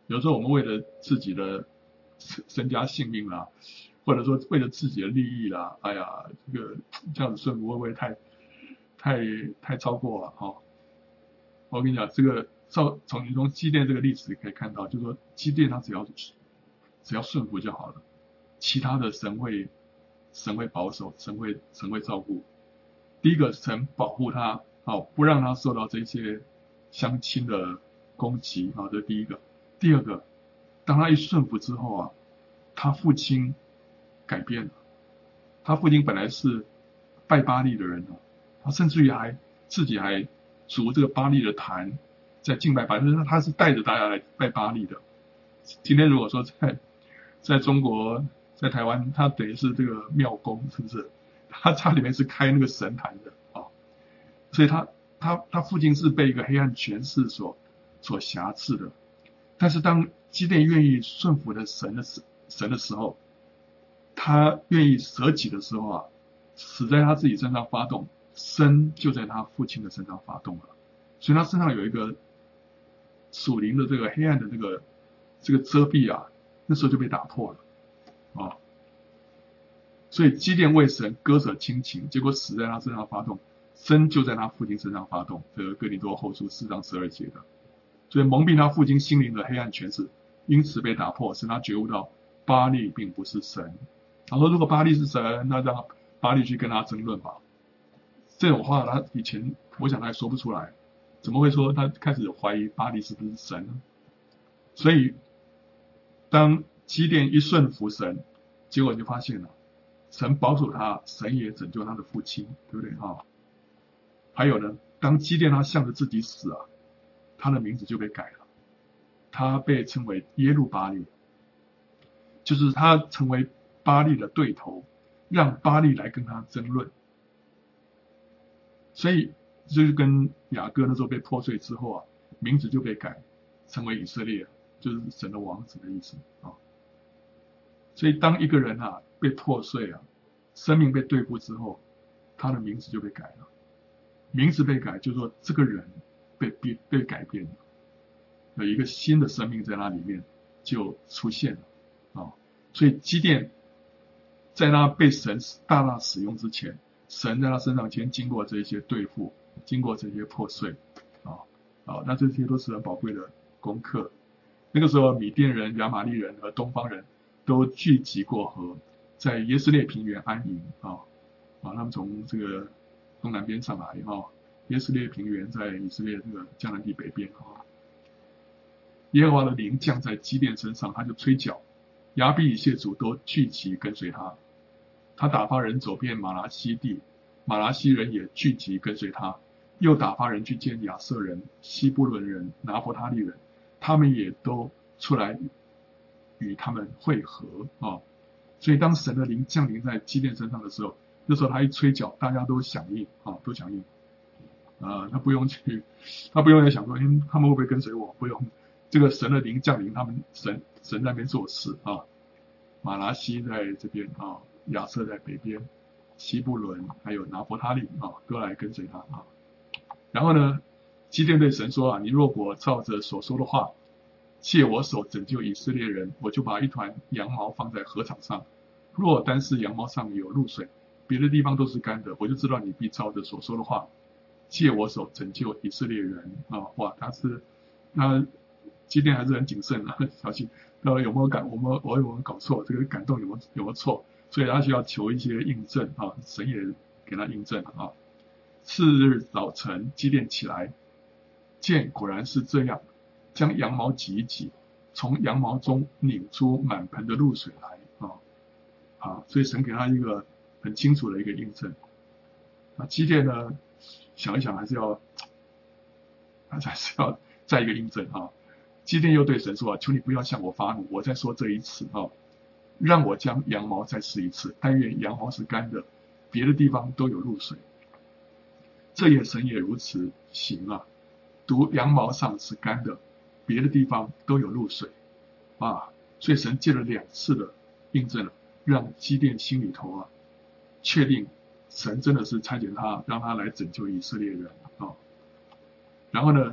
有时候我们为了自己的身家性命啦，或者说为了自己的利益啦，哎呀，这个这样子顺服会不会太太太超过了哦？我跟你讲，这个照从你从基甸这个例子可以看到，就是说基甸他只要只要顺服就好了，其他的神会神会保守，神会神会照顾。第一个，神保护他，哦，不让他受到这些乡亲的攻击啊，这是第一个。第二个，当他一顺服之后啊，他父亲改变了。他父亲本来是拜巴力的人啊，他甚至于还自己还筑这个巴力的坛，在敬拜巴力，就是他是带着大家来拜巴力的。今天如果说在在中国，在台湾，他等于是这个庙公，是不是？他家里面是开那个神坛的啊、哦，所以他他他父亲是被一个黑暗权势所所辖制的。但是当基甸愿意顺服的神的神的时候，他愿意舍己的时候啊，死在他自己身上发动，生就在他父亲的身上发动了。所以他身上有一个属灵的这个黑暗的这个这个遮蔽啊，那时候就被打破了啊、哦。所以基甸为神割舍亲情，结果死在他身上发动，生就在他父亲身上发动。这个哥林多后书四章十二节的。所以蒙蔽他父亲心灵的黑暗权势，因此被打破，使他觉悟到巴力并不是神。他说如果巴力是神，那让巴力去跟他争论吧。这种话他以前我想他也说不出来，怎么会说他开始怀疑巴力是不是神呢？所以当基甸一顺服神，结果你就发现了，神保守他，神也拯救他的父亲，对不对啊？还有呢，当基甸他向着自己死啊，他的名字就被改了，他被称为耶路巴力，就是他成为巴力的对头，让巴力来跟他争论。所以就是跟雅各那时候被破碎之后啊，名字就被改成为以色列，就是神的王子的意思啊。所以当一个人啊被破碎啊，生命被对付之后，他的名字就被改了。名字被改，就是说这个人被被被改变了，有一个新的生命在那里面就出现了啊。所以基甸在他被神大大使用之前，神在他身上先经过这些对付，经过这些破碎啊啊，那这些都是很宝贵的功课。那个时候，米甸人、亚玛力人和东方人都聚集过河，在耶斯列平原安营啊啊，他们从这个东南边上来啊，耶斯列平原在以色列这个迦南地北边啊。耶和华的灵降在基甸身上，他就吹角，亚比以谢族都聚集跟随他。他打发人走遍马拉西地，马拉西人也聚集跟随他，又打发人去见亚瑟人、西布伦人、拿伯他利人，他们也都出来与他们会合啊。所以当神的灵降临在基甸身上的时候，那时候他一吹角，大家都响应啊，都响应啊，他不用去，他不用再想说，嗯，他们会不会跟随我？不用，这个神的灵降临，他们神神在那边做事啊。马拉西在这边啊，亚瑟在北边，西布伦还有拿伯他利啊，都来跟随他啊。然后呢，基甸对神说啊，你若果照着所说的话，借我手拯救以色列人，我就把一团羊毛放在禾场上，若单是羊毛上有露水，别的地方都是干的，我就知道你必照着所说的话，借我手拯救以色列人啊。哇，他是那基甸还是很谨慎啊，小心。呃，有没有感？我们我有没有搞错？这个感动有没有有没有错？所以他需要求一些印证啊，神也给他印证啊。次日早晨，基甸起来，见果然是这样，将羊毛挤一挤，从羊毛中拧出满盆的露水来啊啊！所以神给他一个很清楚的一个印证。那基甸呢，想一想还是要，还是要再一个印证啊。基甸又对神说啊，求你不要向我发怒，我再说这一次啊，让我将羊毛再试一次，但愿羊毛是干的，别的地方都有露水。这夜神也如此行啊，独羊毛上是干的，别的地方都有露水啊。所以神借了两次的印证了，让基甸心里头啊确定神真的是差遣他，让他来拯救以色列人啊。然后呢，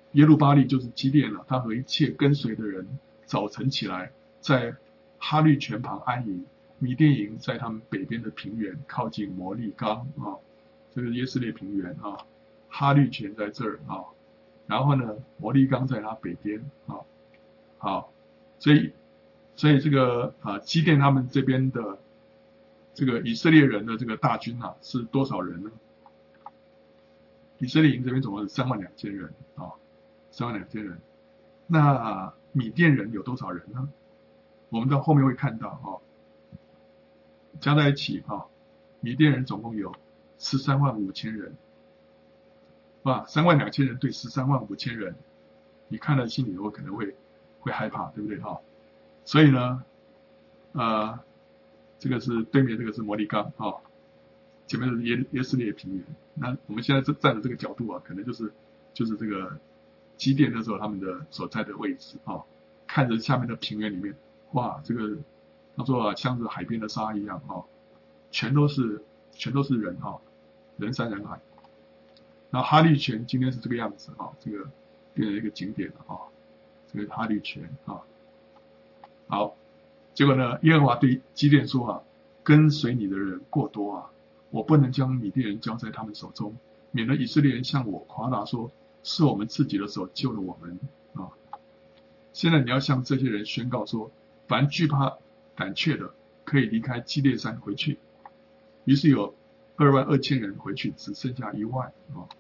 耶路巴力就是基甸了，他和一切跟随的人早晨起来，在哈律泉旁安营。米甸营在他们北边的平原，靠近摩利冈啊，这个耶斯列平原啊，哈律泉在这儿啊，然后呢，摩利冈在它北边啊，好，所以所以这个啊，基甸他们这边的这个以色列人的这个大军啊，是多少人呢？以色列营这边总共是三万两千人啊，三万两千人。那米甸人有多少人呢？我们到后面会看到啊。加在一起啊，米甸人总共有十三万五千人，哇，三万两千人对十三万五千人，你看了心里头可能会会害怕，对不对哈？所以呢，呃，这个是对面这个是摩利冈啊，前面是耶耶斯列平原。那我们现在站的这个角度啊，可能就是就是这个基甸的时候他们的所在的位置啊，看着下面的平原里面，哇，这个。他说像是海边的沙一样啊，全都是全都是人啊，人山人海。然后哈律泉今天是这个样子啊，这个变成一个景点了啊，这个哈律泉啊。好，结果呢，耶和华对基甸说啊，跟随你的人过多啊，我不能将米甸人交在他们手中，免得以色列人向我夸大说，是我们自己的手救了我们啊。现在你要向这些人宣告说，凡惧怕胆怯的可以离开基列山回去。于是有二万二千人回去，只剩下一万啊。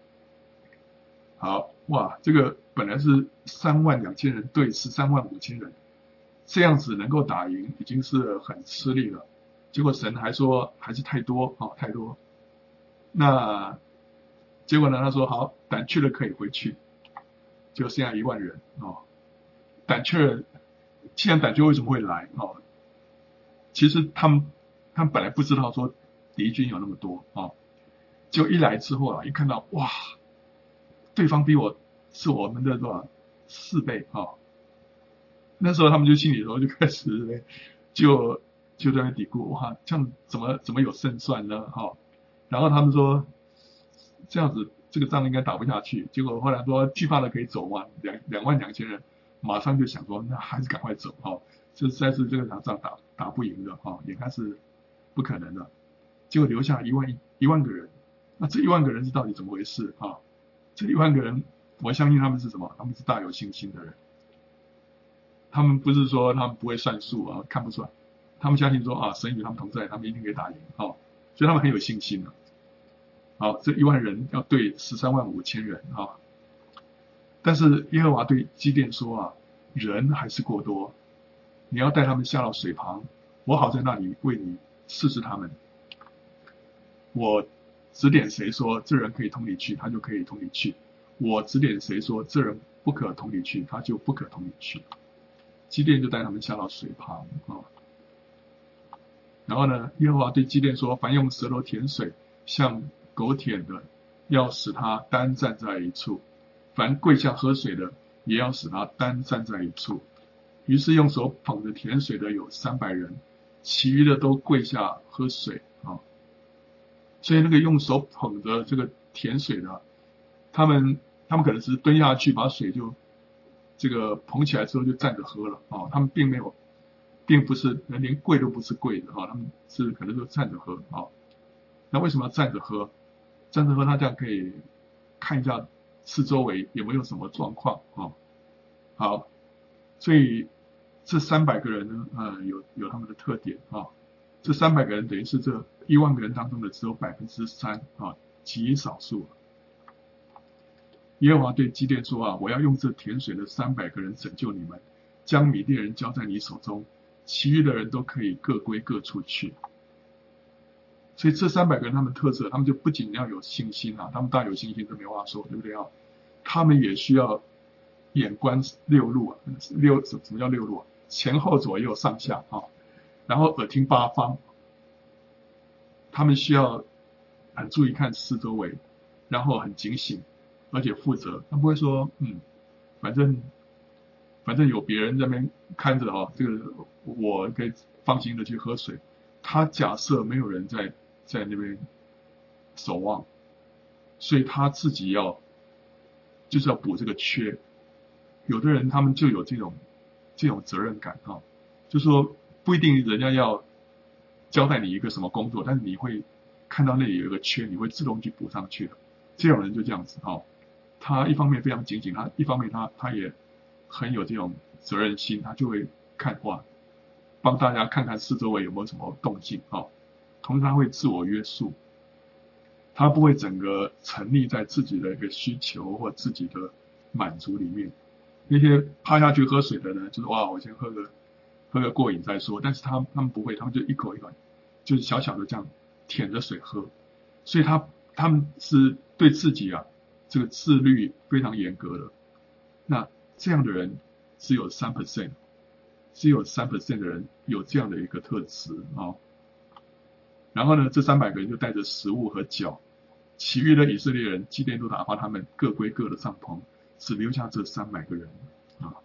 好哇，这个本来是三万两千人对十三万五千人，这样子能够打赢已经是很吃力了。结果神还说还是太多啊，太多。那结果呢？他说好，胆怯的可以回去，就剩下一万人啊。胆怯，既然胆怯为什么会来啊？其实他们他们本来不知道说敌军有那么多啊，就一来之后啊，一看到哇，对方比我是我们的多少四倍啊，那时候他们就心里头就开始就就在那嘀咕，哇，这样怎么怎么有胜算呢？哈，然后他们说这样子这个仗应该打不下去，结果后来说惧怕的可以走嘛，两两万两千人马上就想说那还是赶快走啊。这实在是这个场仗打打不赢的啊，眼看是不可能的，结果留下一万一万个人，那这一万个人是到底怎么回事啊？这一万个人，我相信他们是什么？他们是大有信心的人，他们不是说他们不会算数啊，看不出来，他们相信说啊，神与他们同在，他们一定可以打赢啊，所以他们很有信心的。好，这一万人要对十三万五千人啊，但是耶和华对基甸说啊，人还是过多。你要带他们下到水旁，我好在那里为你试试他们。我指点谁说这人可以同你去，他就可以同你去；我指点谁说这人不可同你去，他就不可同你去。基甸就带他们下到水旁啊。然后呢，耶和华对基甸说：凡用舌头舔水，像狗舔的，要使他单站在一处；凡跪下喝水的，也要使他单站在一处。于是用手捧着甜水的有三百人，其余的都跪下喝水啊。所以那个用手捧着这个甜水的，他们他们可能只是蹲下去把水就这个捧起来之后就站着喝了啊。他们并没有，并不是连跪都不是跪的啊，他们是可能就站着喝啊。那为什么要站着喝？站着喝，他这样可以看一下四周围有没有什么状况啊。好，所以这三百个人呢，呃，有有他们的特点啊。这三百个人等于是这一万个人当中的只有百分之三啊，极少数。耶和华对基甸说啊，我要用这甜水的三百个人拯救你们，将米甸人交在你手中，其余的人都可以各归各处去。所以这三百个人他们特色，他们就不仅要有信心啊，他们大有信心，这没话说，对不对啊？他们也需要眼观六路啊，六什么叫六路啊？前后左右上下啊，然后耳听八方，他们需要很注意看四周围，然后很警醒，而且负责。他不会说，嗯，反正反正有别人在那边看着啊，这个我可以放心的去喝水。他假设没有人在在那边守望，所以他自己要就是要补这个缺。有的人他们就有这种这种责任感啊，就说不一定人家要交代你一个什么工作，但是你会看到那里有一个缺，你会自动去补上去的。这种人就这样子啊，他一方面非常警醒，他一方面他他也很有这种责任心，他就会看哇，帮大家看看四周围有没有什么动静啊。同时他会自我约束，他不会整个沉溺在自己的一个需求或自己的满足里面。那些趴下去喝水的人，就是哇，我先喝个喝个过瘾再说。但是他们他们不会，他们就一口一口，就是小小的这样舔着水喝。所以他他们是对自己啊这个自律非常严格的。那这样的人只有三 percent， 只有三 percent 的人有这样的一个特质啊。然后呢，这三百个人就带着食物和脚，其余的以色列人基甸都打发他们各归各的帐篷。只留下这三百个人啊。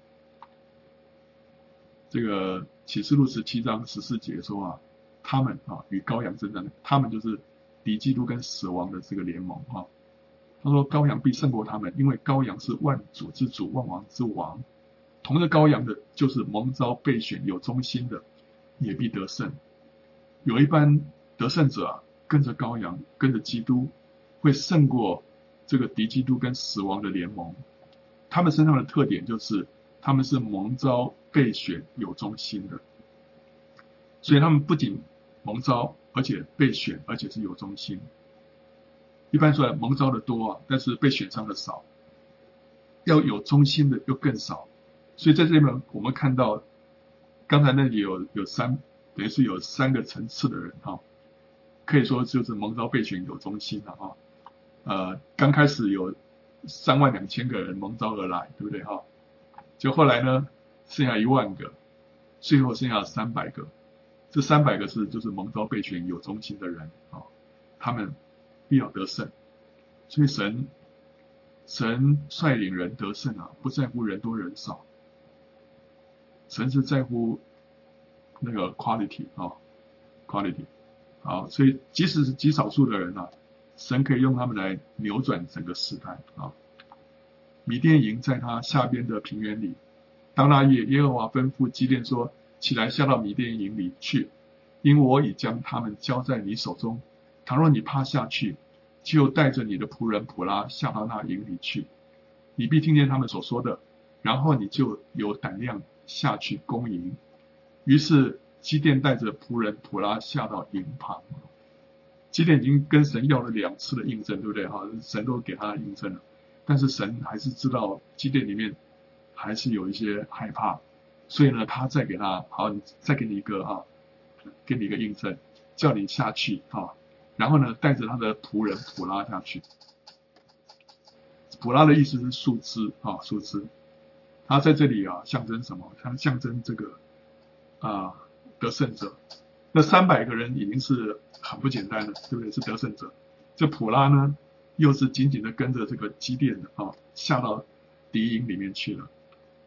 这个启示录十七章十四节说啊，他们啊与羔羊征战，他们就是敌基督跟死亡的这个联盟啊。他说羔羊必胜过他们，因为羔羊是万主之主，万王之王。同着羔羊的，就是蒙召备选有忠心的，也必得胜。有一班得胜者啊，跟着羔羊，跟着基督，会胜过这个敌基督跟死亡的联盟。他们身上的特点就是他们是蒙召备选有忠心的，所以他们不仅蒙召，而且备选，而且是有忠心。一般说来蒙召的多啊，但是被选上的少，要有忠心的又更少。所以在这里面我们看到刚才那里有有三等于是有三个层次的人啊，可以说就是蒙召备选有忠心的啊。呃，刚开始有三万两千个人蒙召而来，对不对哈？就后来呢，剩下一万个，最后剩下三百个。这三百个是就是蒙召备选有忠心的人啊，他们必要得胜。所以神神率领人得胜啊，不在乎人多人少，神是在乎那个 quality 啊 ，quality 啊，所以即使是极少数的人啊。神可以用他们来扭转整个时代啊！米甸营在他下边的平原里，当那夜，耶和华吩咐基甸说：“起来，下到米甸营里去，因我已将他们交在你手中。倘若你趴下去，就带着你的仆人普拉下到那营里去，你必听见他们所说的，然后你就有胆量下去攻营。”于是基甸带着仆人普拉下到营旁。基甸已经跟神要了两次的印证，对不对？哈，神都给他印证了，但是神还是知道基甸里面还是有一些害怕，所以呢，他再给他好，再给你一个啊，给你一个印证，叫你下去啊，然后呢，带着他的仆人普拉下去。普拉的意思是树枝啊，树枝。他在这里啊，象征什么？他象征这个啊得胜者。那三百个人已经是很不简单了，对不对？是得胜者。这普拉呢，又是紧紧的跟着这个基甸的啊，下到敌营里面去了。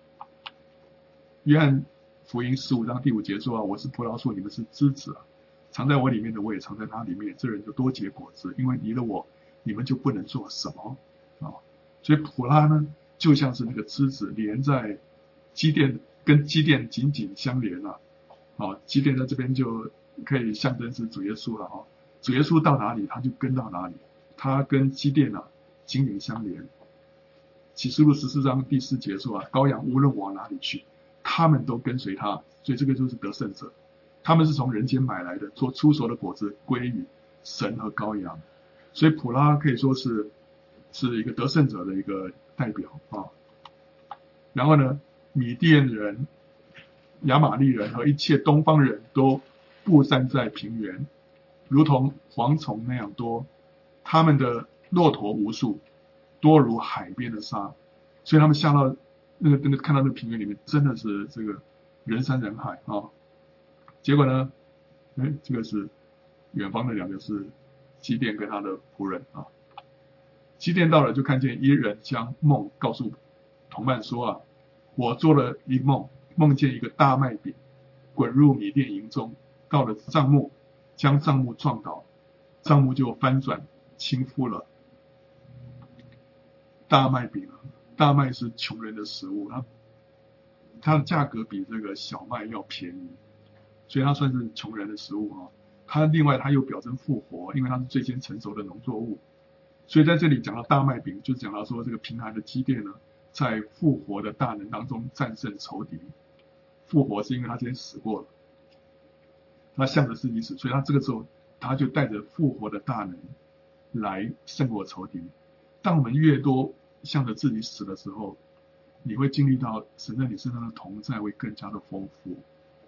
约翰福音十五章第五节说啊，我是葡萄树，你们是枝子啊，藏在我里面的，我也藏在他里面。这人就多结果子，因为离了我，你们就不能做什么啊。所以普拉呢，就像是那个枝子连在基甸，跟基甸紧紧相连了。啊，基甸在这边就可以象征是主耶稣了哈。主耶稣到哪里，他就跟到哪里。他跟基甸啊紧紧相连。启示录十四章第四节说啊，羔羊无论往哪里去，他们都跟随他。所以这个就是得胜者，他们是从人间买来的，做出熟的果子归于神和羔羊。所以普拉可以说是是一个得胜者的一个代表啊。然后呢，米甸人、亚玛利人和一切东方人都布散在平原，如同蝗虫那样多，他们的骆驼无数，多如海边的沙。所以他们下到那个那个看到那个平原里面，真的是这个人山人海啊。结果呢，哎，这个是远方的两个是基甸跟他的仆人啊。基甸到了，就看见一人将梦告诉同伴说啊，我做了一梦，梦见一个大麦饼滚入米甸营中，到了帐幕，将帐幕撞倒，帐幕就翻转倾覆了。 大麦饼啊，大麦是穷人的食物，它它的价格比这个小麦要便宜，所以它算是穷人的食物啊。它另外它又表征复活，因为它是最先成熟的农作物，所以在这里讲到大麦饼，就讲到说这个贫寒的基甸呢，在复活的大能当中战胜仇敌。复活是因为他先死过了，他向着自己死，所以他这个时候他就带着复活的大能来胜过仇敌。当我们越多向着自己死的时候，你会经历到神在你身上的同在会更加的丰富，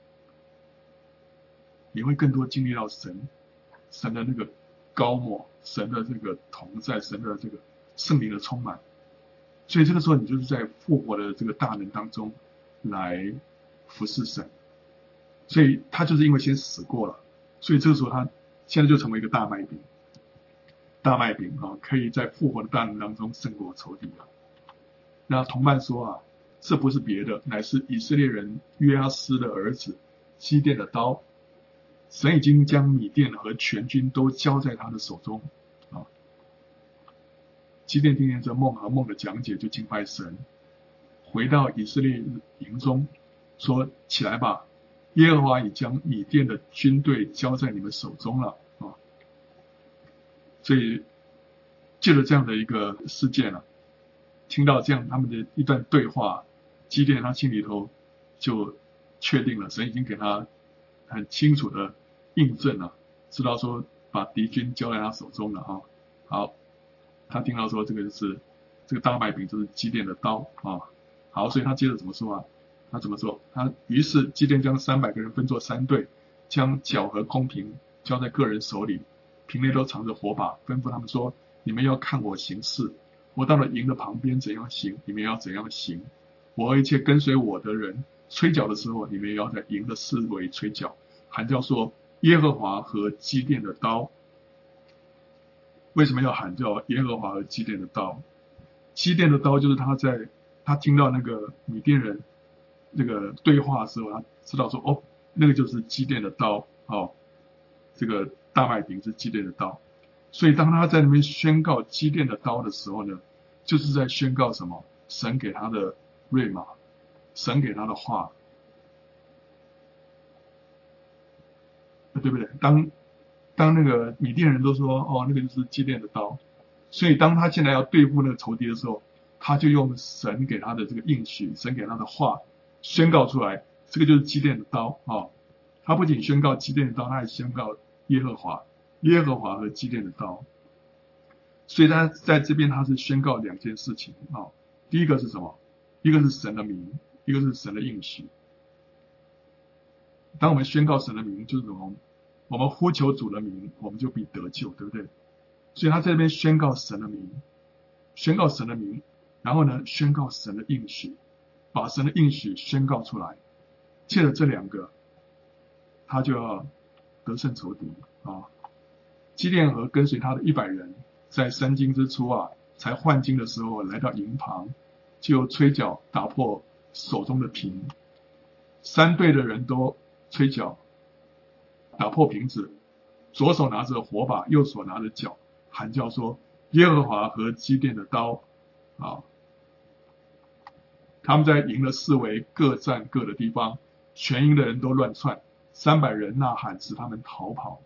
你会更多经历到神神的那个高莫，神的这个同在，神的这个圣灵的充满。所以这个时候你就是在复活的这个大能当中来服侍神，所以他就是因为先死过了，所以这个时候他现在就成为一个大麦饼，大麦饼啊，可以在复活的大能当中胜过仇敌了。那同伴说啊，这不是别的，乃是以色列人约阿斯的儿子基甸的刀，神已经将米甸和全军都交在他的手中啊。基甸听见这梦和梦的讲解，就敬拜神，回到以色列营中。说起来吧，耶和华已将米甸的军队交在你们手中了啊！所以借着这样的一个事件啊，听到这样他们的一段对话，基甸他心里头就确定了，神已经给他很清楚的印证了，知道说把敌军交在他手中了啊。好，他听到说这个就是这个大麦饼就是基甸的刀啊。好，所以他接着怎么说啊？他怎么做？他于是基甸将三百个人分作三队，将脚和空瓶交在个人手里，瓶内都藏着火把，吩咐他们说：你们要看我行事，我到了营的旁边怎样行，你们要怎样行。我和一切跟随我的人吹角的时候，你们也要在营的四围吹角，喊叫说：耶和华和基甸的刀。为什么要喊叫耶和华和基甸的刀？基甸的刀就是他在他听到那个米甸人那个对话的时候，他知道说哦，那个就是基甸的刀哦，这个大麦饼是基甸的刀。所以当他在那边宣告基甸的刀的时候呢，就是在宣告什么？神给他的瑞玛，神给他的话，对不对？当当那个米甸人都说哦，那个就是基甸的刀，所以当他现在要对付那个仇敌的时候，他就用神给他的这个应许，神给他的话宣告出来，这个就是基甸的刀啊、哦！他不仅宣告基甸的刀，他还宣告耶和华，耶和华和基甸的刀。所以他在这边他是宣告两件事情啊、哦。第一个是什么？一个是神的名，一个是神的应许。当我们宣告神的名，就是什么？我们呼求主的名，我们就必得救，对不对？所以他在这边宣告神的名，宣告神的名，然后呢，宣告神的应许，把神的应许宣告出来。借着这两个，他就要得胜仇敌啊。基甸和跟随他的一百人，在三更之初啊，才换金的时候来到营旁，就吹角打破手中的瓶，三队的人都吹角打破瓶子，左手拿着火把，右手拿着角，喊叫说：耶和华和基甸的刀啊！他们在营的四围各站各的地方，全营的人都乱窜，三百人呐喊使他们逃跑。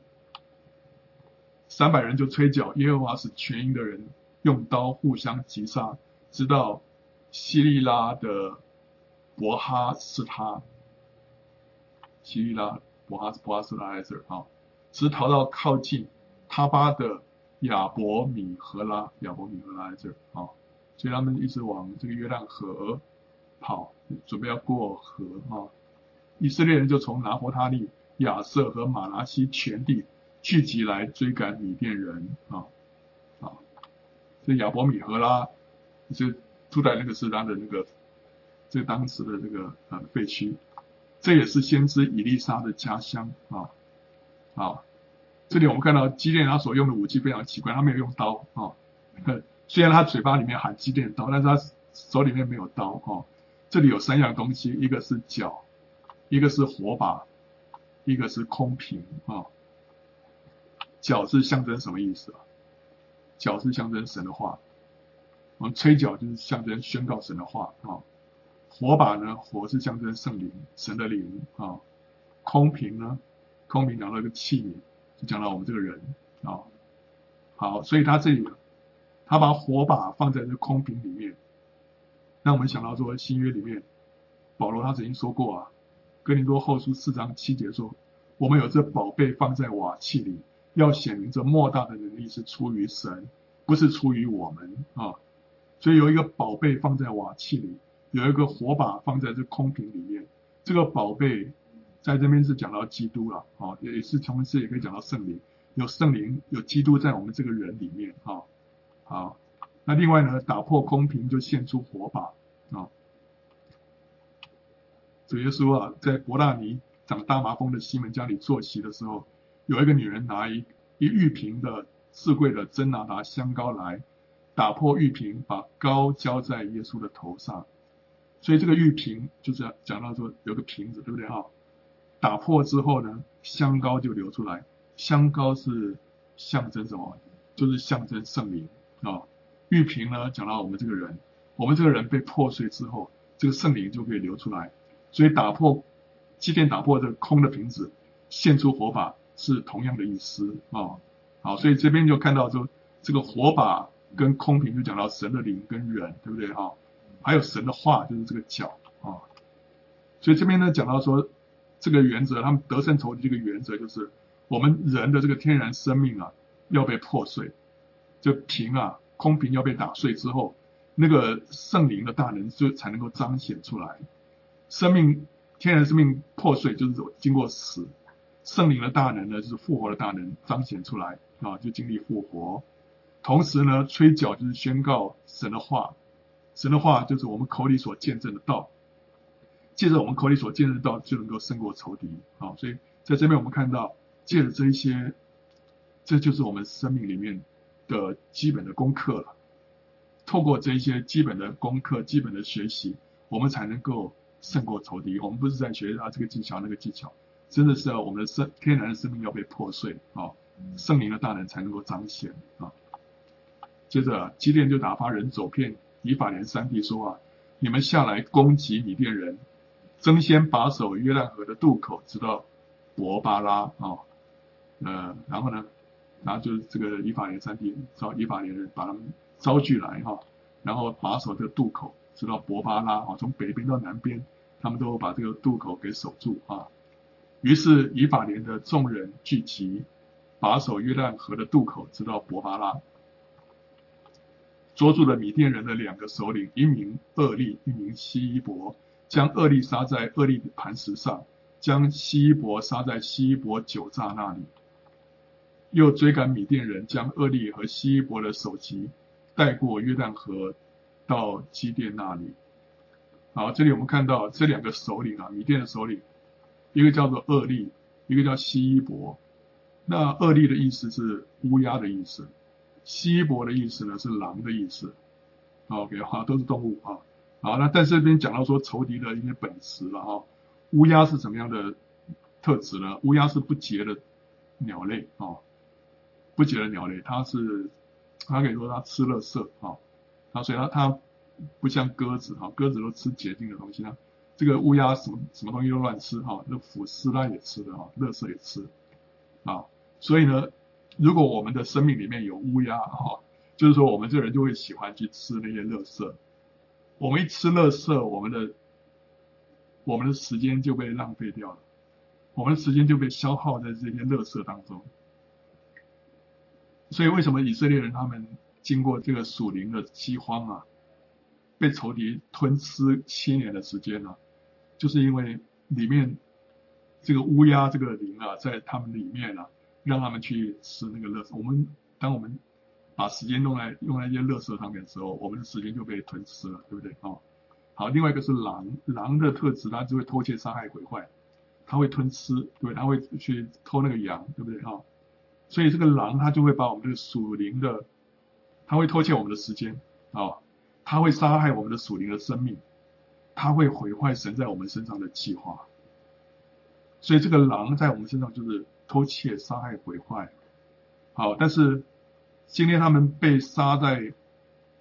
三百人就吹角，耶和华使全营的人用刀互相击杀，直到希利拉的伯哈是他，希利拉伯哈伯哈是他在这儿啊，直逃到靠近他巴的亚伯米荷拉，亚伯米荷拉在这儿啊，所以他们一直往这个约旦河跑，准备要过河啊。以色列人就从拿伯他利、亚瑟和马拿西全地聚集来追赶米甸人啊啊！这亚伯米荷拉，这住在那个是他的那个，这当时的这个呃废墟，这也是先知以利沙的家乡啊啊！这里我们看到基甸他所用的武器非常奇怪，他没有用刀啊，虽然他嘴巴里面喊基甸刀，但是他手里面没有刀啊。这里有三样东西，一个是角，一个是火把，一个是空瓶啊。角是象征什么意思啊？角是象征神的话我们吹角就是象征宣告神的话啊。火把呢，火是象征圣灵，神的灵啊。空瓶呢，空瓶讲到一个器皿，就讲到我们这个人啊。好，所以他这里他把火把放在这空瓶里面，让我们想到说新约里面，保罗他曾经说过啊，哥林多后书四章七节说，我们有这宝贝放在瓦器里，要显明这莫大的能力是出于神，不是出于我们啊。所以有一个宝贝放在瓦器里，有一个火把放在这空瓶里面。这个宝贝在这边是讲到基督了啊，也是同时也可以讲到圣灵，有圣灵有基督在我们这个人里面啊。好，那另外呢，打破空瓶就献出火把啊。主耶稣啊，在伯大尼长大麻风的西门家里坐席的时候，有一个女人拿一一玉瓶的至贵的真拿达香膏来，打破玉瓶，把膏浇在耶稣的头上。所以这个玉瓶就是讲到说有个瓶子，对不对哈？打破之后呢，香膏就流出来。香膏是象征什么？就是象征圣灵啊。玉瓶呢，讲到我们这个人，我们这个人被破碎之后，这个圣灵就可以流出来。所以打破，即便打破这个空的瓶子，献出火把是同样的意思啊。好，所以这边就看到说，这个火把跟空瓶就讲到神的灵跟人，对不对哈？还有神的话，就是这个脚啊。所以这边呢讲到说，这个原则，他们得胜仇敌这个原则就是，我们人的这个天然生命啊要被破碎，这瓶啊空瓶要被打碎之后，那个圣灵的大能就才能够彰显出来。生命天然生命破碎就是经过死，圣灵的大能呢就是复活的大能彰显出来啊，就经历复活。同时呢，吹角就是宣告神的话，神的话就是我们口里所见证的道，借着我们口里所见证的道就能够胜过仇敌啊。所以在这边我们看到，借着这一些，这就是我们生命里面的基本的功课了。透过这一些基本的功课、基本的学习，我们才能够胜过仇敌。我们不是在学啊这个技巧那个技巧，真的是我们的生天然的生命要被破碎啊，圣灵的大能才能够彰显啊。接着啊，基甸就打发人走遍以法莲山地，说啊，你们下来攻击米甸人，争先把守约旦河的渡口，直到伯巴拉啊。呃，然后呢，然后就是这个以法莲山地招以法莲人把他们招聚来哈、啊，然后把守这个渡口，直到伯巴拉啊，从北边到南边，他们都把这个渡口给守住啊。于是以法莲的众人聚集，把守约旦河的渡口，直到伯巴拉。捉住了米甸人的两个首领，一名厄利，一名希伊伯，将厄利杀在厄利的磐石上，将希伊伯杀在希伊伯酒榨那里。又追赶米甸人，将厄利和希伊伯的首级带过约旦河，到基甸那里。好，这里我们看到这两个首领啊，米甸的首领，一个叫做厄利，一个叫希伊伯。那厄利的意思是乌鸦的意思，希伊伯的意思呢是狼的意思。OK 哈，都是动物啊。好，那但是这边讲到说仇敌的一些本质了哈。乌鸦是什么样的特质呢？乌鸦是不洁的鸟类啊，不洁的鸟类，它是它可以说它吃垃圾啊，啊，所以它它不像鸽子啊，鸽子都吃洁净的东西，它这个乌鸦什么什么东西都乱吃哈，那腐尸它也吃的哈，垃圾也吃啊，所以呢，如果我们的生命里面有乌鸦哈，就是说我们这人就会喜欢去吃那些垃圾，我们一吃垃圾，我们的我们的时间就被浪费掉了，我们的时间就被消耗在这些垃圾当中。所以为什么以色列人他们经过这个属灵的饥荒啊，被仇敌吞吃七年的时间呢、啊？就是因为里面这个乌鸦这个灵啊，在他们里面啊，让他们去吃那个垃圾。我们当我们把时间用来用在一些垃圾上面的时候，我们的时间就被吞吃了，对不对？哦，好，另外一个是狼，狼的特质，它就会偷窃、杀害、毁坏，它会吞吃，对，它会去偷那个羊，对不对？哦。所以这个狼它就会把我们这个属灵的，它会偷窃我们的时间啊、哦，它会杀害我们的属灵的生命，它会毁坏神在我们身上的计划。所以这个狼在我们身上就是偷窃、杀害、毁坏。好，但是今天他们被杀在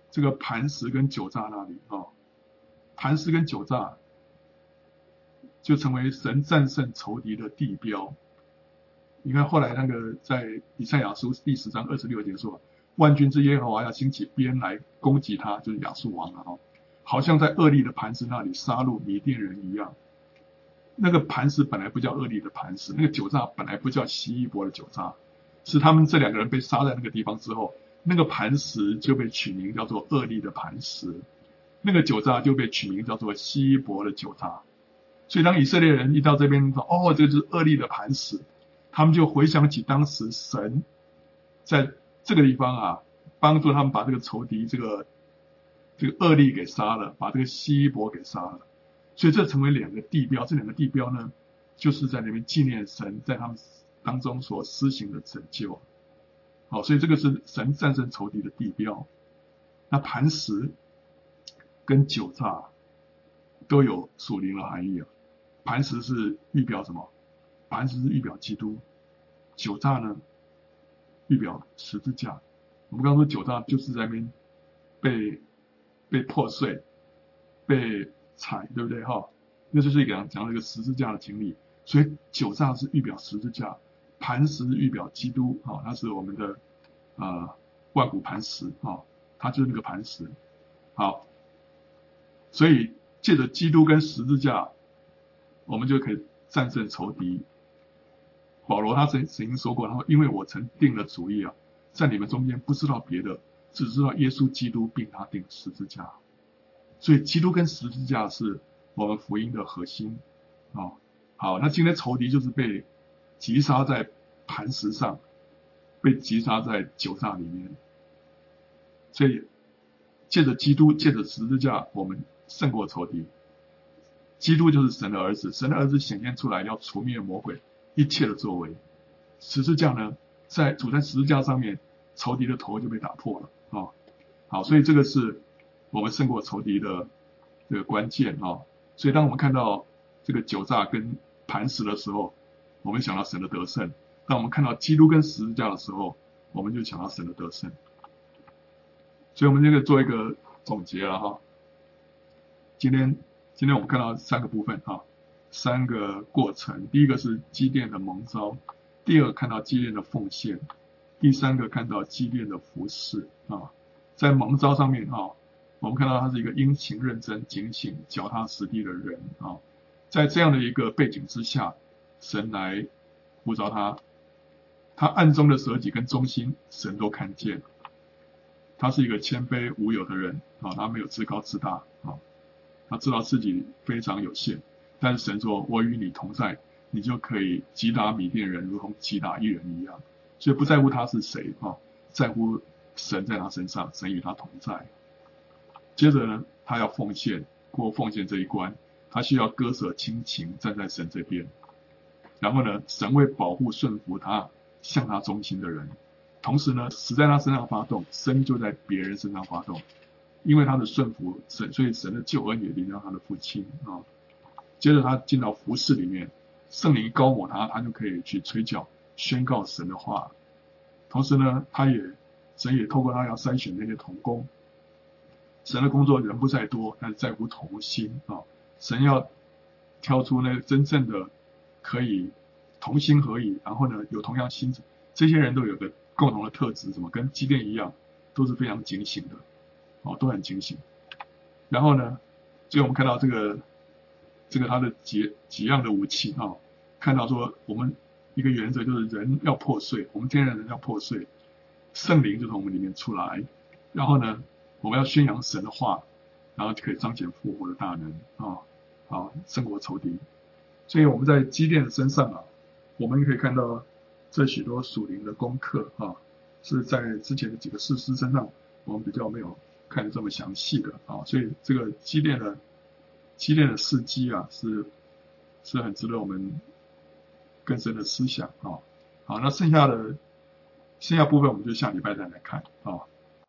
这个磐石跟酒榨那里哦，磐石跟酒榨就成为神战胜仇敌的地标。你看后来那个在以赛亚书第十章二十六节说，万军之耶和华要兴起鞭来攻击他，就是亚述王啊，哦，好像在厄利的磐石那里杀戮米甸人一样。那个磐石本来不叫厄利的磐石，那个酒榨本来不叫希伊伯的酒榨，是他们这两个人被杀在那个地方之后，那个磐石就被取名叫做厄利的磐石，那个酒榨就被取名叫做希伊伯的酒榨。所以当以色列人一到这边说，哦，这就是厄利的磐石，他们就回想起当时神在这个地方啊，帮助他们把这个仇敌这个这个厄利给杀了，把这个希伊伯给杀了。所以这成为两个地标，这两个地标呢，就是在那边纪念神在他们当中所施行的拯救。好，所以这个是神战胜仇敌的地标。那磐石跟酒榨都有属灵的含义啊。磐石是预表什么？磐石是预表基督，酒榨呢预表十字架。我们刚刚说酒榨就是在那边被被破碎、被踩，对不对哈？那就是讲讲了一个十字架的经历。所以酒榨是预表十字架，磐石是预表基督，哈，它是我们的呃万古磐石，哈，它就是那个磐石。好，所以借着基督跟十字架，我们就可以战胜仇敌。保罗他曾曾经说过，他说：“因为我曾定了主意啊，在你们中间不知道别的，只知道耶稣基督并他定十字架。”所以基督跟十字架是我们福音的核心啊。哦，好，那今天仇敌就是被击杀在磐石上，被击杀在酒榨里面。所以借着基督，借着十字架，我们胜过仇敌。基督就是神的儿子，神的儿子显现出来要除灭魔鬼一切的作为。十字架呢，在主在十字架上面，仇敌的头就被打破了啊。哦，好，所以这个是我们胜过仇敌的这个关键啊。哦，所以当我们看到这个酒榨跟磐石的时候，我们想到神的得胜；当我们看到基督跟十字架的时候，我们就想到神的得胜。所以我们这个做一个总结了哈。今天今天我们看到三个部分哈，三个过程。第一个是基甸的蒙召，第二个看到基甸的奉献，第三个看到基甸的服侍啊。在蒙召上面啊，我们看到他是一个殷勤认真、警醒、脚踏实地的人啊。在这样的一个背景之下，神来呼召他，他暗中的舍己跟忠心，神都看见。他是一个谦卑无有的人啊，他没有自高自大啊，他知道自己非常有限，但是神说：“我与你同在，你就可以击打米甸人，如同击打一人一样。”所以不在乎他是谁啊，在乎神在他身上，神与他同在。接着呢，他要奉献，过奉献这一关，他需要割舍亲情，站在神这边。然后呢，神会保护顺服他、向他忠心的人。同时呢，死在他身上发动，生就在别人身上发动。因为他的顺服神，所以神的救恩也临到他的父亲啊。接着他进到服事里面，圣灵高抹他，他就可以去吹角，宣告神的话。同时呢，他也神也透过他要筛选那些同工。神的工作人不在多，但是在乎同心啊。神要挑出那个真正的可以同心合意，然后呢有同样心，这些人都有个共同的特质，怎么跟基甸一样，都是非常警醒的，哦，都很警醒。然后呢，所以我们看到这个这个他的几几样的武器啊，看到说我们一个原则就是人要破碎，我们天然人要破碎，圣灵就从我们里面出来，然后呢，我们要宣扬神的话，然后就可以彰显复活的大能啊，好胜过仇敌。所以我们在基甸的身上啊，我们可以看到这许多属灵的功课啊，是在之前的几个士师身上，我们比较没有看得这么详细的啊，所以这个基甸的基甸的事迹啊，是是很值得我们更深的思想啊。好，那剩下的剩下部分我们就下礼拜再来看啊。